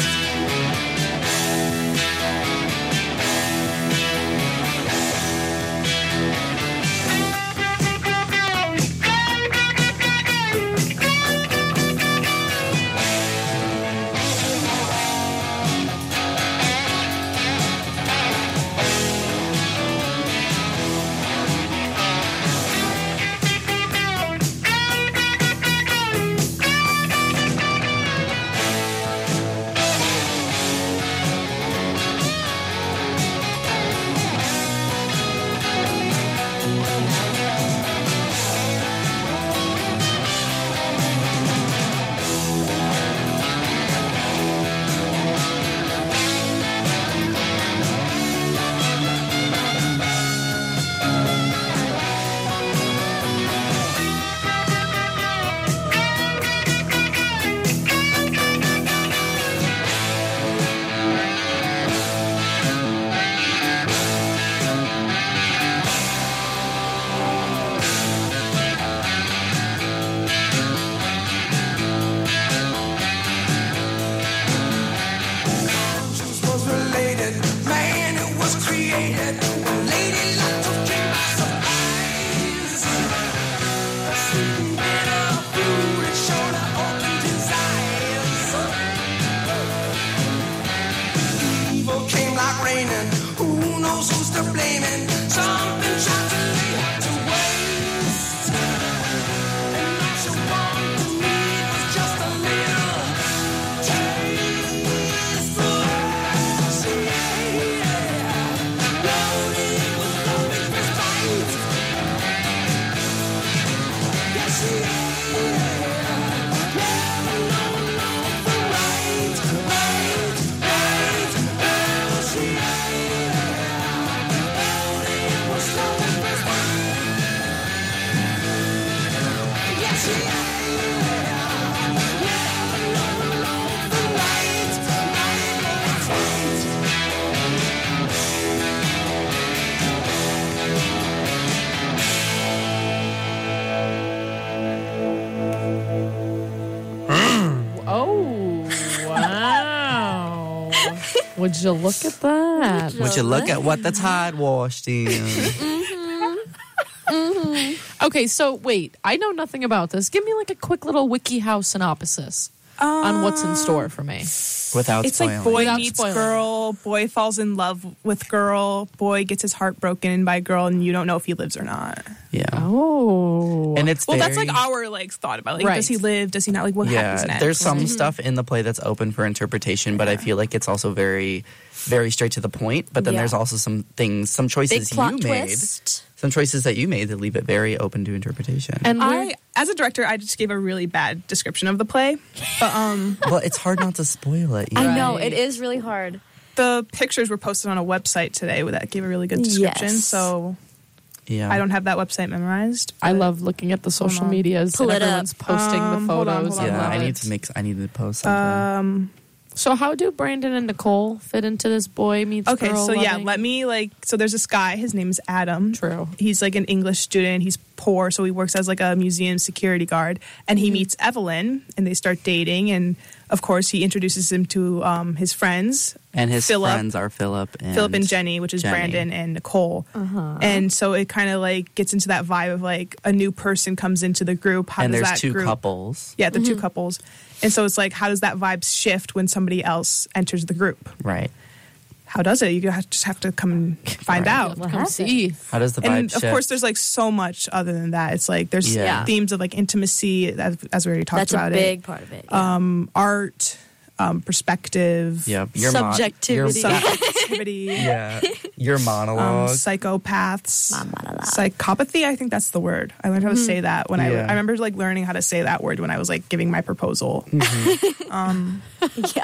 Conscience was related, man, it was created. Lady luck took him by surprise. A sweet bit of food, it sure to opened his eyes. Evil came like raining, who knows who's to blaming? Something tried to lay her to waste. And all she wanted to need was just a little taste. She ate it. Lonely, it was love at first bite. Yeah, she ate it. Never knowing wrong from right, right, right. Oh, she ate it. Lonely, it was love at first bite. Yeah, she ate it. Never knowing wrong from right, right, right. Oh, wow. Would you look at that? Would you look at what the tide washed in? Okay, so wait, I know nothing about this. Give me like a quick little WikiHow synopsis on what's in store for me. Without It's spoiling. like boy Without meets spoiling. girl, boy falls in love with girl, boy gets his heart broken by girl, and you don't know if he lives or not. Yeah. Oh. And it's Well, very, that's like our like thought about it. Like, Right. does he live? Does he not? Like, what happens yeah. next? There's some stuff in the play that's open for interpretation, but I feel like it's also very, very straight to the point. But then Yeah. there's also some things, some Big choices plot you made, twist. some choices that you made that leave it very open to interpretation. And I, as a director, I just gave a really bad description of the play. But um, well, it's hard not to spoil it. I Yeah. know, it is really hard. the pictures were posted on a website today that gave a really good description. Yes. So Yeah. I don't have that website memorized. I but- love looking at the social Hold on. medias Pull and it up. everyone's posting Um, the hold on, photos. hold on, Yeah, hold I on. need to make. I need to post something. Um. So how do Brandon and Nicole fit into this boy meets Okay, girl? so yeah, loving- let me like. So there's this guy. His name is Adam. True. He's like an English student. He's poor, so he works as like a museum security guard. And he meets Evelyn, and they start dating. And of course, he introduces him to um, his friends, and his Philip- friends are Philip and Philip and Jenny, which is Jenny. Brandon and Nicole. Uh-huh. And so it kind of like gets into that vibe of like a new person comes into the group. How And does there's that two group, couples. Yeah, the two couples. And so it's like, how does that vibe shift when somebody else enters the group? Right. How does it? You have- just have to come and find out. Come happened? see. How does the vibe And shift? of course, there's like so much other than that. It's like there's Yeah. themes of like intimacy, as, as we already talked That's a about big it. part of it. yeah. Um, art, um, perspective, Yep. Your mon- Subjectivity. your- subjectivity, yeah. Your um, monologue. psychopaths, Ma- ma- la- la. psychopathy. I think that's the word. I learned how to say that when I Yeah. I remember like learning how to say that word when I was like giving my proposal. um, yeah.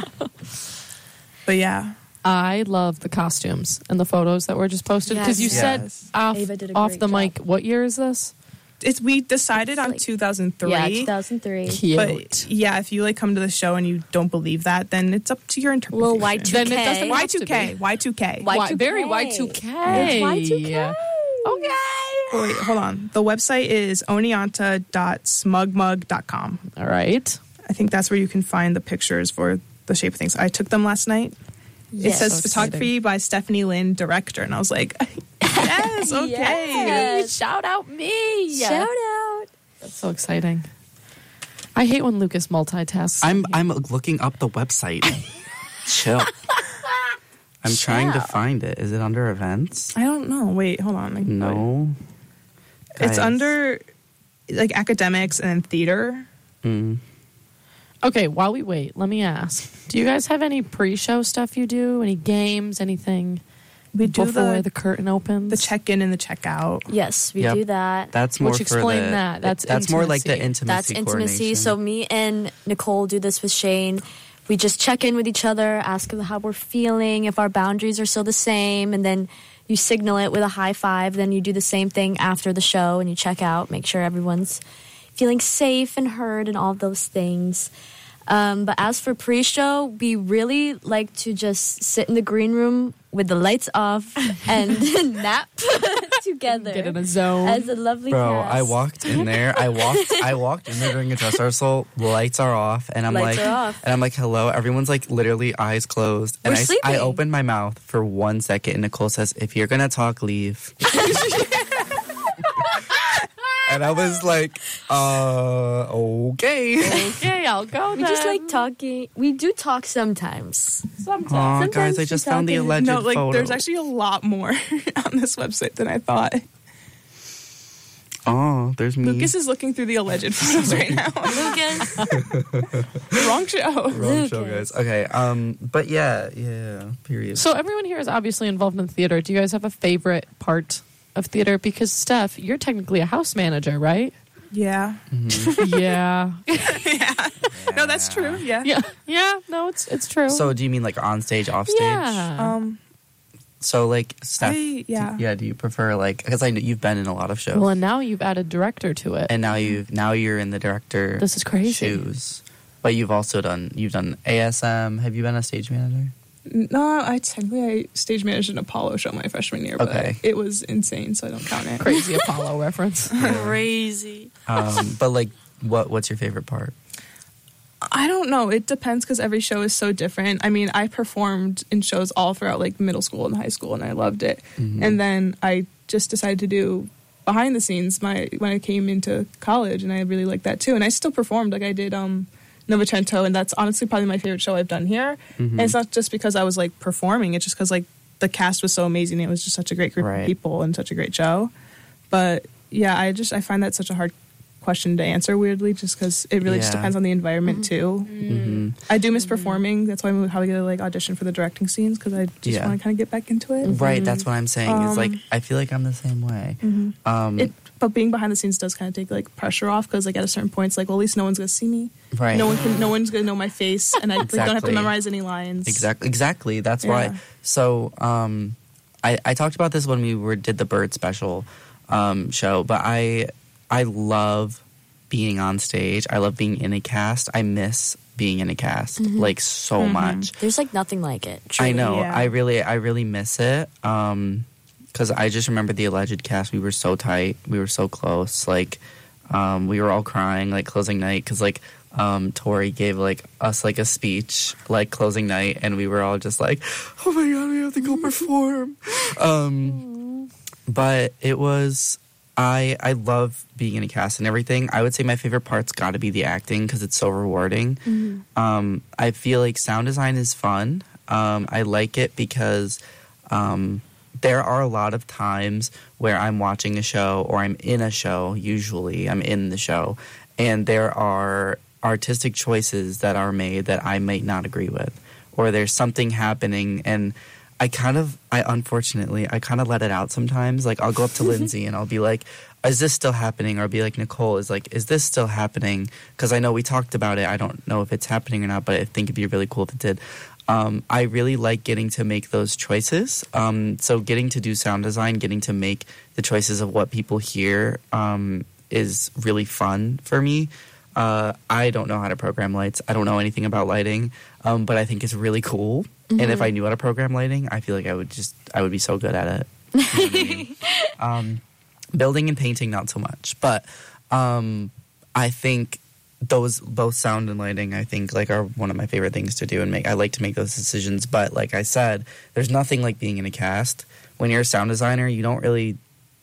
but yeah, I love the costumes and the photos that were just posted because you Yes. said Yes. off, Ava did a off great the job. mic. What year is this? it's we decided on like- two thousand three. Yeah, two thousand three. Cute. But yeah, if you like come to the show and you don't believe that, then it's up to your interpretation. Little Y two K. Then it doesn't Y have to two K. be. Y two K. Y- Y- very Y2K. Y two K. It's Y two K. Okay. Oh, wait, hold on. The website is oneonta dot smugmug dot com. All right. I think that's where you can find the pictures for the shape of things. I took them last night. It Yes. says So photography by Stephanie Lynn, director. And I was like, yes, okay. Yes. Shout out me. Shout out. That's so exciting. I hate when Lucas multitasks. I'm I'm looking up the website. Chill. I'm trying to Chill. find it. Is it under events? I don't know. Wait, hold on. Like, No. It's Guys. under like academics and then theater. Mm. Okay, while we wait, let me ask. Do you guys have any pre-show stuff you do? Any games, anything We do before the, the curtain opens? the check-in and the check-out. Yes, we Yep. do that. That's more Which for explain the, that. That's that's more like the intimacy. intimacy. That's intimacy. coordination. So me and Nicole do this with Shane. We just check in with each other, ask how we're feeling, if our boundaries are still the same, and then you signal it with a high five. Then you do the same thing after the show and you check out, make sure everyone's feeling safe and heard and all of those things. Um, but as for pre-show, we really like to just sit in the green room with the lights off and nap together Get in a zone. as a lovely Bro, cast. I walked in there. I walked. I walked in there during a dress rehearsal. The lights are off, and I'm Lights like, are off. and I'm like, hello. Everyone's like, literally eyes closed, and We're I, s- I sleeping. opened my mouth for one second, and Nicole says, "If you're gonna talk, leave." And I was like, uh, okay. Okay, I'll go We then. just like talking. We do talk sometimes. Sometimes. Aw, Sometimes guys, I we just talk found the in- alleged No, like photo. there's actually a lot more on this website than I thought. Oh, there's me. Lucas is looking through the alleged photos right now. Lucas. Wrong show. Wrong show, Lucas. guys. Okay, um, but yeah, yeah. Period. So everyone here is obviously involved in theater. Do you guys have a favorite part of theater? Because Steph, you're technically a house manager, right? Yeah. yeah. No, that's true. Yeah. Yeah. Yeah. No, it's it's true. So, do you mean like on stage, off stage? yeah. Um. So, like, Steph, I- yeah. do, yeah. Do you prefer like? Because I know you've been in a lot of shows, well, and now you've added director to it. and now you now you're in the director. This is crazy. Shoes, but you've also done you've done A S M. Have you been a stage manager? No, I technically I stage managed an Apollo show my freshman year, but Okay. it was insane, so I don't count it. Crazy Apollo reference. Crazy. Um, but like, what what's your favorite part? I don't know. It depends because every show is so different. I mean, I performed in shows all throughout like middle school and high school, and I loved it. Mm-hmm. And then I just decided to do behind the scenes my when I came into college, and I really liked that too. And I still performed. Like I did um, Novecento, and that's honestly probably my favorite show I've done here. Mm-hmm. And it's not just because I was like performing; it's just because like the cast was so amazing. It was just such a great group Right. of people and such a great show. But yeah, I just I find that such a hard question to answer weirdly, just because it really just Yeah. depends on the environment too. Mhm. I do miss performing. That's why I'm probably gonna like audition for the directing scenes because I just Yeah. want to kind of get back into it. Right, that's what I'm saying. Is like Um, I feel like I'm the same way. Um, It, but being behind the scenes does kind of take like pressure off because like at a certain point, it's like, well, at least no one's gonna see me. Right. No one can. No one's gonna know my face, and I like, don't have to Exactly. memorize any lines. Exactly. Exactly. That's Yeah. why. So, um, I, I talked about this when we were did the Bird special um, show, but I I love being on stage. I love being in a cast. I miss being in a cast like so much. There's like nothing like it. I truly. know. Yeah. I really I really miss it. Um, because I just remember the Alleged cast. We were so tight. We were so close. Like, um, we were all crying like closing night because like. Um, Tori gave like us like a speech like closing night, and we were all just like, "Oh my god, we have to go perform." Um, but it was I I love being in a cast and everything. I would say my favorite part's got to be the acting because it's so rewarding. Um, I feel like sound design is fun. Um, I like it because um, there are a lot of times where I'm watching a show or I'm in a show. Usually, I'm in the show, and there are artistic choices that are made that I might not agree with, or there's something happening and I kind of I unfortunately I kind of let it out sometimes. Like I'll go up to Lindsay and I'll be like, is this still happening? Or I'll be like, Nicole is like, is this still happening? Because I know we talked about it. I don't know if it's happening or not, but I think it'd be really cool if it did. Um, I really like getting to make those choices. Um, so getting to do sound design, getting to make the choices of what people hear um, is really fun for me. Uh, I don't know how to program lights. I don't know anything about lighting, um, but I think it's really cool. Mm-hmm. And if I knew how to program lighting, I feel like I would just I would be so good at it. You know what I mean? um, building and painting, not so much, but um, I think those both sound and lighting, I think like are one of my favorite things to do and make. I like to make those decisions, but like I said, there's nothing like being in a cast. When you're a sound designer, you don't really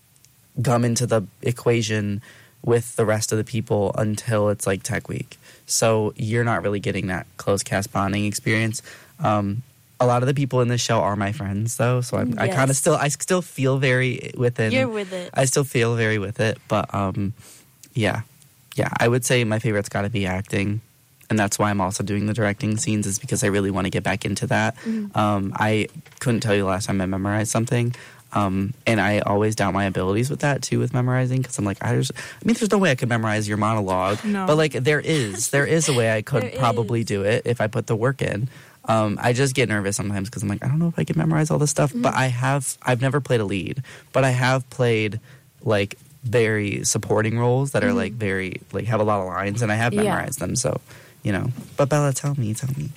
come into the equation with the rest of the people until it's like tech week. So you're not really getting that close cast bonding experience. Um, a lot of the people in this show are my friends though. So I'm, I kind of Yes. still, I still feel very within. You're with it. I still feel very with it. But um, yeah, yeah, I would say my favorite's got to be acting. And that's why I'm also doing the directing scenes is because I really want to get back into that. Um, I couldn't tell you the last time I memorized something. Um, and I always doubt my abilities with that too, with memorizing, because I'm like, I, just, I mean, there's no way I could memorize your monologue, No. but like there is, there is a way I could There probably is. do it if I put the work in. Um, I just get nervous sometimes because I'm like, I don't know if I can memorize all this stuff, but I have, I've never played a lead, but I have played like very supporting roles that are like very, like have a lot of lines, and I have Yeah. memorized them. So, you know, but Bella, tell me, tell me.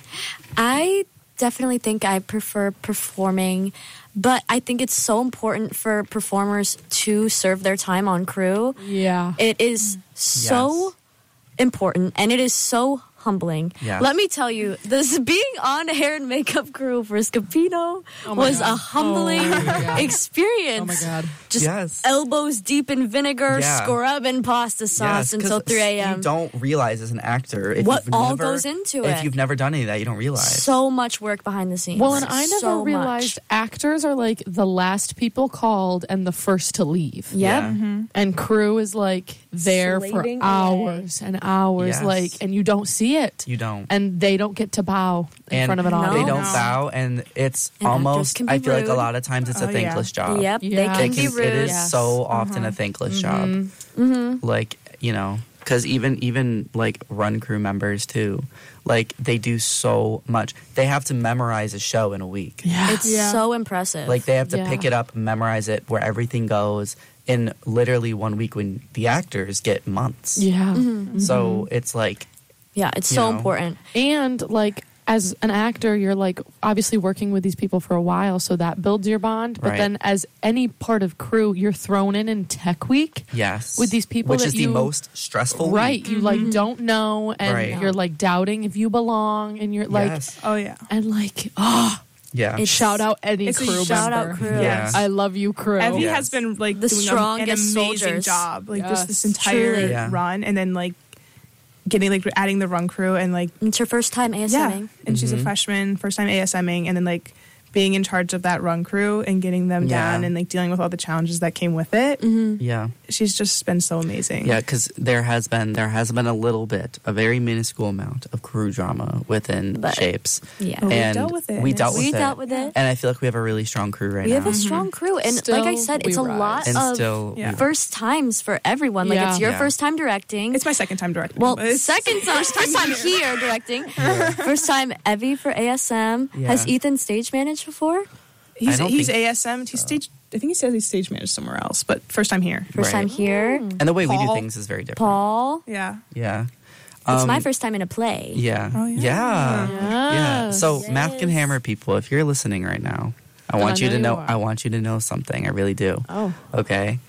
I definitely think I prefer performing, but I think it's so important for performers to serve their time on crew. Yeah. It is so important, and it is so humbling. Yes. Let me tell you, this being on hair and makeup crew for Scapino my was God. a humbling Oh my God. experience. Oh my God. Just Yes. elbows deep in vinegar, Yeah. scrubbing pasta sauce Yes, 'cause until three a.m. You don't realize as an actor if What you've all never- goes into If it. you've never done any of that, you don't realize. So much work behind the scenes. Well, and I never So much. realized actors are like the last people called and the first to leave. Yep. Yeah. And crew is like there Slaving for hours and hours, Yes. like, and you don't see it. You don't. And they don't get to bow in And front of an No. audience. They don't No. bow, and it's And actors almost. can be I feel like a rude. lot of times it's a Oh, thankless job. Yep, Yeah. they It, can can- be rude. it is Yes. so often a thankless job. Mm-hmm. Like you know, because even even like run crew members too, like they do so much. They have to memorize a show in a week. Yeah. It's Yeah. so impressive. Like they have to Yeah. pick it up, memorize it, where everything goes in literally one week. When the actors get months. yeah. Mm-hmm. So it's like yeah, it's you so know. important. And like as an actor, you're like obviously working with these people for a while, so that builds your bond. But Right. then as any part of crew, you're thrown in in tech week. yes, With these people which that is you- the most stressful. Right. week. You like don't know and Right. you're like doubting if you belong and you're like Yes. Oh yeah. and like oh Yeah. It's- shout out any it's a crew Shout member. out crew. Yeah. I love you crew. Evie Yes. has been like The doing a- strongest an amazing soldiers. job, like Yes. just this entire Truly. Yeah. run, and then like getting like adding the run crew and like It's her first time yeah, ASMing. and she's Mm-hmm. a freshman, first time ASMing, and then like being in charge of that run crew and getting them Yeah. down and like dealing with all the challenges that came with it. Yeah. She's just been so amazing. Yeah, because there has been there has been a little bit, a very minuscule amount of crew drama within But- Shapes. Yeah. But we and dealt with it. We dealt We with it. dealt with it. And I feel like we have a really strong crew right We now. have a strong crew, and Still, like I said, it's we a rise. lot And of still, Yeah. first times for everyone. Like Yeah. it's your Yeah. first time directing. It's my second time directing. well, but it's- second time, first time here directing. First time Evie for A S M. Yeah. Has Ethan stage managed before? He's, I don't he's think A S M. He's stage. I think he says he's stage managed somewhere else, but first time here. First Right. time here. and the way we do Paul. things is very different. Paul. Yeah. Yeah. It's Um, my first time in a play. Yeah. Oh, yeah. yeah. Yeah. Yeah. So Yes. Math Can Hammer people, if you're listening right now, I And want I you know to you know are. I want you to know something. I really do. Oh, Okay.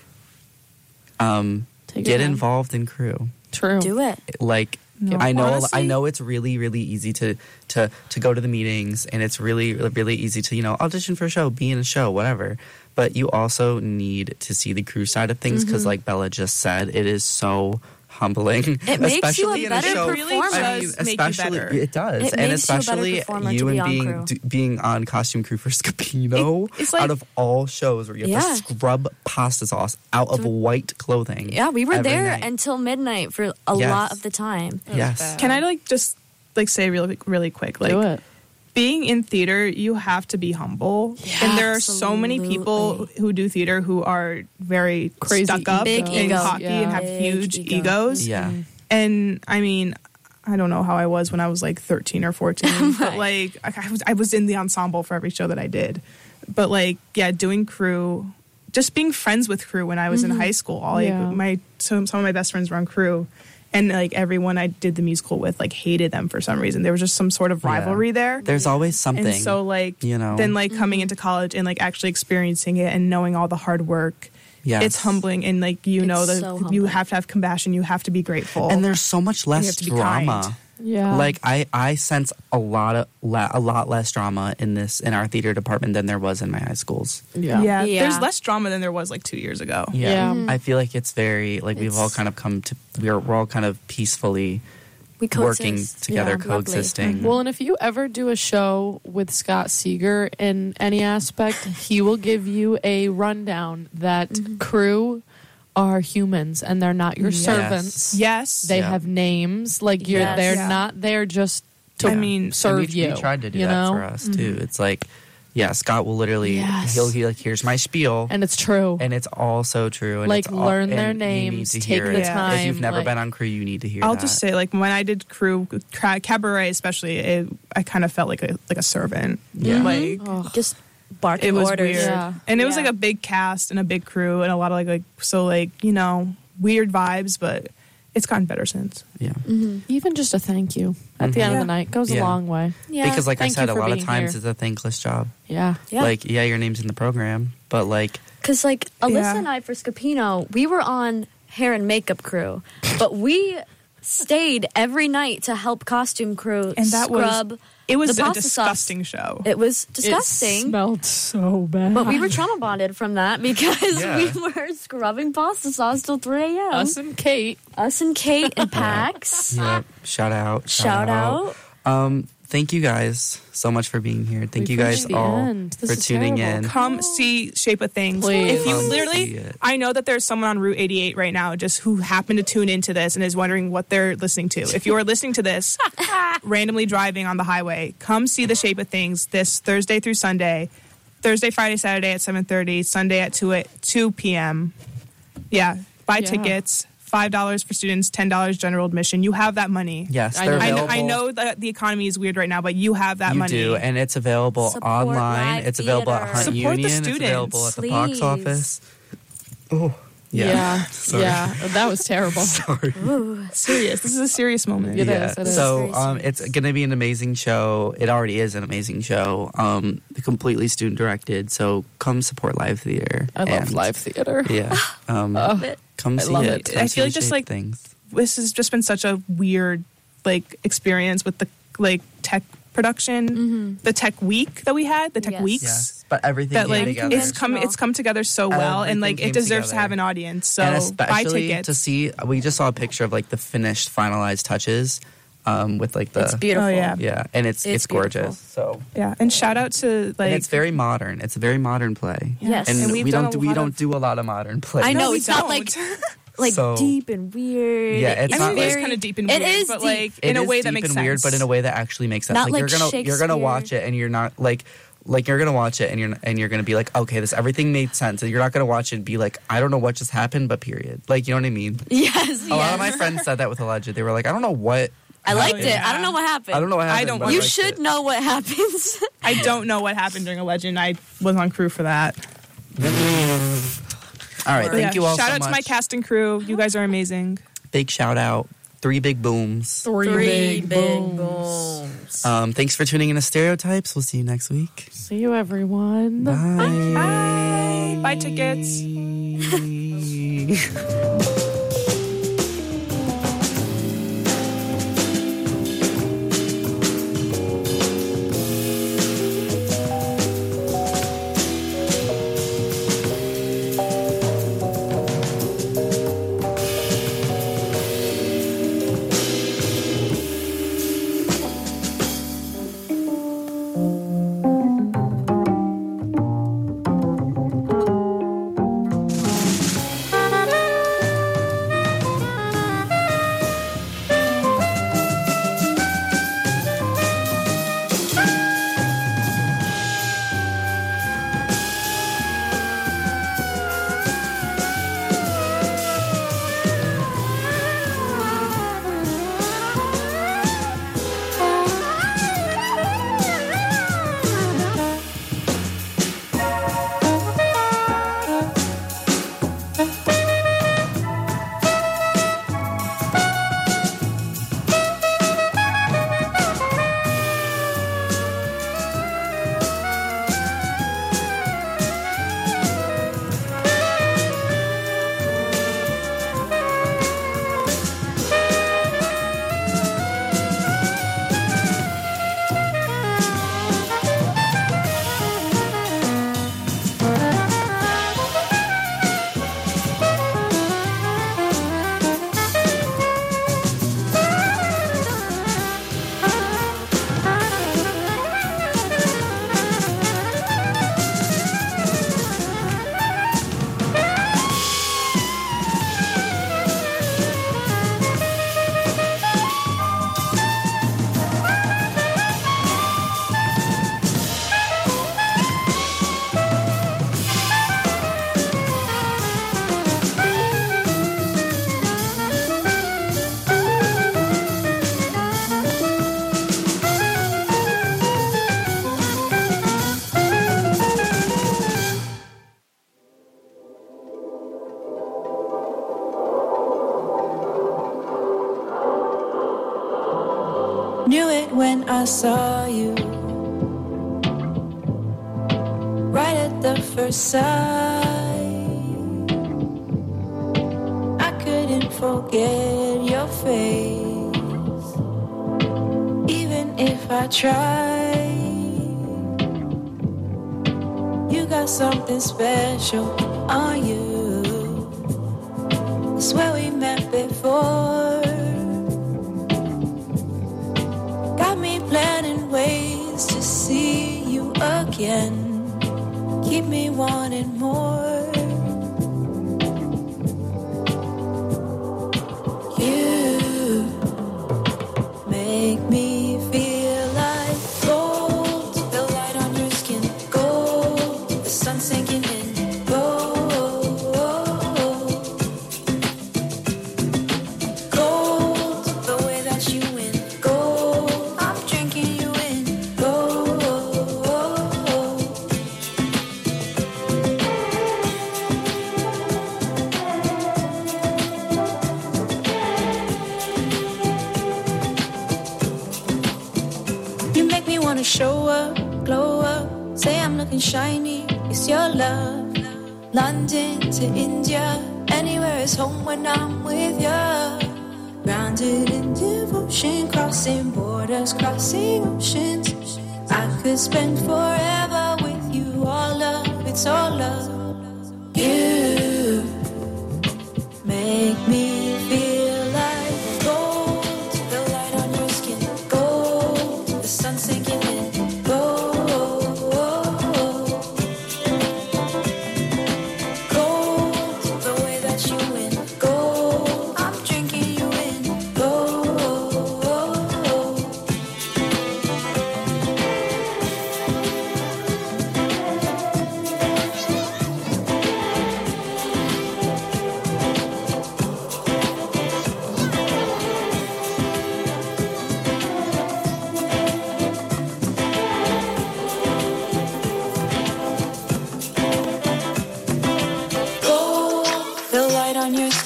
Um Take get it on. involved in crew. true. Do it. Like No. I know Honestly- I know it's really really easy to to to go to the meetings, and it's really really easy to, you know, audition for a show, be in a show, whatever. But you also need to see the crew side of things, because like Bella just said, it is so humbling. It makes you a especially in better a show. performer. I mean, Does make you especially better. it does, It and makes you a better especially performer you to be and on being crew. d- being on costume crew for Scapino. It- it's like- out of all shows where you have Yeah. to scrub pasta sauce out of white clothing. Yeah, we were every there night. until midnight for a Yes. lot of the time. Yes. Can I like just like say really really quick? Like Do it. being in theater, you have to be humble, and there are so many people Absolutely. who do theater who are very Crazy stuck up Big and ego. cocky Yeah. and have Big huge ego. egos. Yeah. And I mean, I don't know how I was when I was like thirteen or fourteen, but like I, I was I was in the ensemble for every show that I did. But like, yeah, doing crew, just being friends with crew when I was in high school. All like, Yeah. my some some of my best friends were on crew, and like everyone I did the musical with like hated them for some reason. There was just some sort of Yeah. rivalry there. There's always something. And so like you know. then like coming into college and like actually experiencing it and knowing all the hard work. Yes. It's humbling, and like you It's know that so you humbling. have to have compassion, you have to be grateful. And there's so much you less have to be drama. kind. Yeah. Like I, I sense a lot of la- a lot less drama in this in our theater department than there was in my high schools. yeah. Yeah, Yeah. there's less drama than there was like two years ago. Yeah. I feel like it's very like we've all It's- kind of come to we're we're all kind of peacefully We working coexist. together, Yeah, lovely. coexisting. Well, and if you ever do a show with Scott Seeger in any aspect, he will give you a rundown that crew are humans and they're not your Yes. servants. Yes, They Yeah. have names. Like you're Yes. they're Yeah. not there just to I mean, serve And we, you. we tried to do you that know? for us too. It's like, yeah, Scott will literally Yes. he'll he like here's my spiel, And it's true. and it's all so true. And Like, it's all, learn their and you need names, to take hear the it. time, If you've never like- been on crew, you need to hear. I'll that. just say like when I did crew cra- cabaret, especially, it, I kind of felt like a like a servant. Yeah. like Oh, Just barking it was orders. weird, Yeah. and it was Yeah. like a big cast and a big crew and a lot of like like so like you know weird vibes, but it's gotten better since. yeah. even just a thank you at the end of Yeah. the night goes Yeah. a long way. Yeah. Because like Thank I said, you a for lot of being times here. it's a thankless job. Yeah. Yeah. Like yeah, your name's in the program, but like Because, like, Alyssa Yeah. and I for Scapino, we were on hair and makeup crew, but we stayed every night to help costume crew And that was- scrub. It was the a pasta sauce. disgusting show. It was It disgusting. smelled so bad. But we were trauma bonded from that because Yeah. we were scrubbing pasta sauce till three a.m. us and Kate. Us and Kate and Pax. yeah, shout out, Shout out. Um, thank you guys so much for being here. Thank We've you guys reached the all end. This for is tuning terrible. in. Come see Shape of Things. Please. If you Come see literally, it. I know that there's someone on Route eighty-eight right now just who happened to tune into this and is wondering what they're listening to. If you are listening to this, randomly driving on the highway, come see The Shape of Things this Thursday through Sunday. Thursday, Friday, Saturday at seven thirty, Sunday at two, two p.m. Yeah, buy Yeah. tickets. five dollars for students, ten dollars general admission. You have that money. Yes, I they're know. I know, available. I know that the economy is weird right now, but you have that you money. do, and it's available Support online. live It's available at theater. Hunt Support the Union. It's available at the box students, office. Oh, yeah. Yeah. Sorry. Yeah. That was terrible. Sorry. Serious. This is a serious moment. It yeah. is, it is. So Very um, serious. it's going to be an amazing show. It already is an amazing show. Um, completely student directed. So come support live theater. I love And, live theater. Yeah. Um, it. come I see love it. it. Come I see feel the like just, Shape like, things. This has just been such a weird like experience with the like tech production, the tech week that we had, the tech Yes. weeks. Yes, but everything That came like together. it's come it's come together so well, and Everything like came it deserves to together. have an audience. So and buy especially tickets. to see, we just saw a picture of like the finished, finalized touches. um, with like the It's beautiful. Oh, yeah. yeah, and it's it's, It's beautiful. gorgeous. So Yeah, and shout out to like and it's very modern. It's a very modern play. Yes. and, And we've we done don't a do, we lot don't of- do a lot of modern plays. I know No, we it's not don't. like like So- deep and weird. Yeah, it's I not mean, it is like- kind of deep and It weird, is but deep. like It in a is way that deep makes and sense. weird, but in a way that actually makes sense. Not like, like you're gonna you're gonna Shakespeare. watch it and you're not like like you're gonna watch it and you're and you're gonna be like, okay, this everything made sense. And you're not gonna watch it and be like, I don't know what just happened, but period. Like, you know what I mean? Yes. A lot yes. of my friends said that with Alleged. They were like, I don't know what. I liked happened. it. I don't know what happened. I don't know what happened. don't but watch You liked should it. know what happens. I don't know what happened during a legend. I was on crew for that. All right, But thank yeah, you all shout so out much. to my cast and crew. You guys are amazing. Big shout out. Three big booms. Three, big booms. Um, thanks for tuning in to Stereotypes. We'll see you next week. See you, everyone. Bye. Bye. Buy tickets. Knew it when I saw you, right at the first sight. I couldn't forget your face, even if I tried. You got something special on you. I swear we met before. Planning ways to see you again. Keep me wanting more. You make me feel like gold. The light on your skin, gold. The sun sinking in, gold. Gold, the way that you win, gold. Wanna show up, glow up, say I'm looking shiny, it's your love. London to India, anywhere is home when I'm with ya. Grounded in devotion, crossing borders, crossing oceans. I could spend forever with you, all love, it's all love. You make me feel like gold, the light on your skin.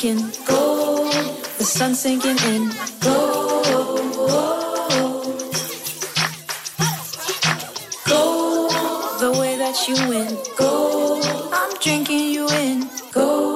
breaking. Go, the sun sinking in. Go, go, the way that you win. Go, I'm drinking you in. Go.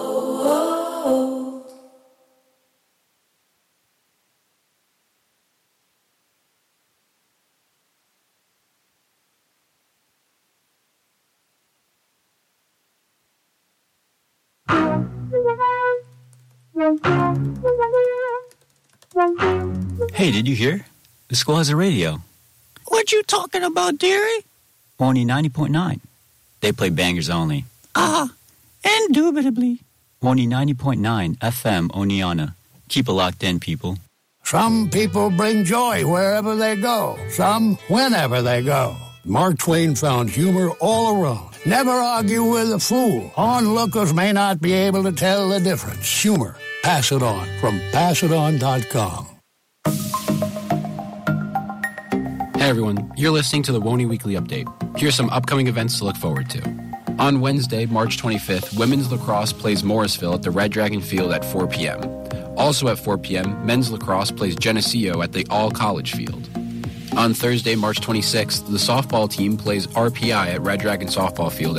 Hey, did you hear? The school has a radio. What you talking about, dearie? Only ninety point nine. They play bangers only. Ah, indubitably. Only ninety point nine F M Oneana. Keep it locked in, people. Some people bring joy wherever they go. Some whenever they go. Mark Twain found humor all around. Never argue with a fool. Onlookers may not be able to tell the difference. Humor. Pass it on from pass it on dot com. Hey everyone, you're listening to the Woney Weekly Update. Here's some upcoming events to look forward to. On Wednesday, March twenty-fifth, women's lacrosse plays Morrisville at the Red Dragon Field at four p.m. Also at four p.m., men's lacrosse plays Geneseo at the All College Field. On Thursday, March twenty-sixth, the softball team plays R P I at Red Dragon Softball Field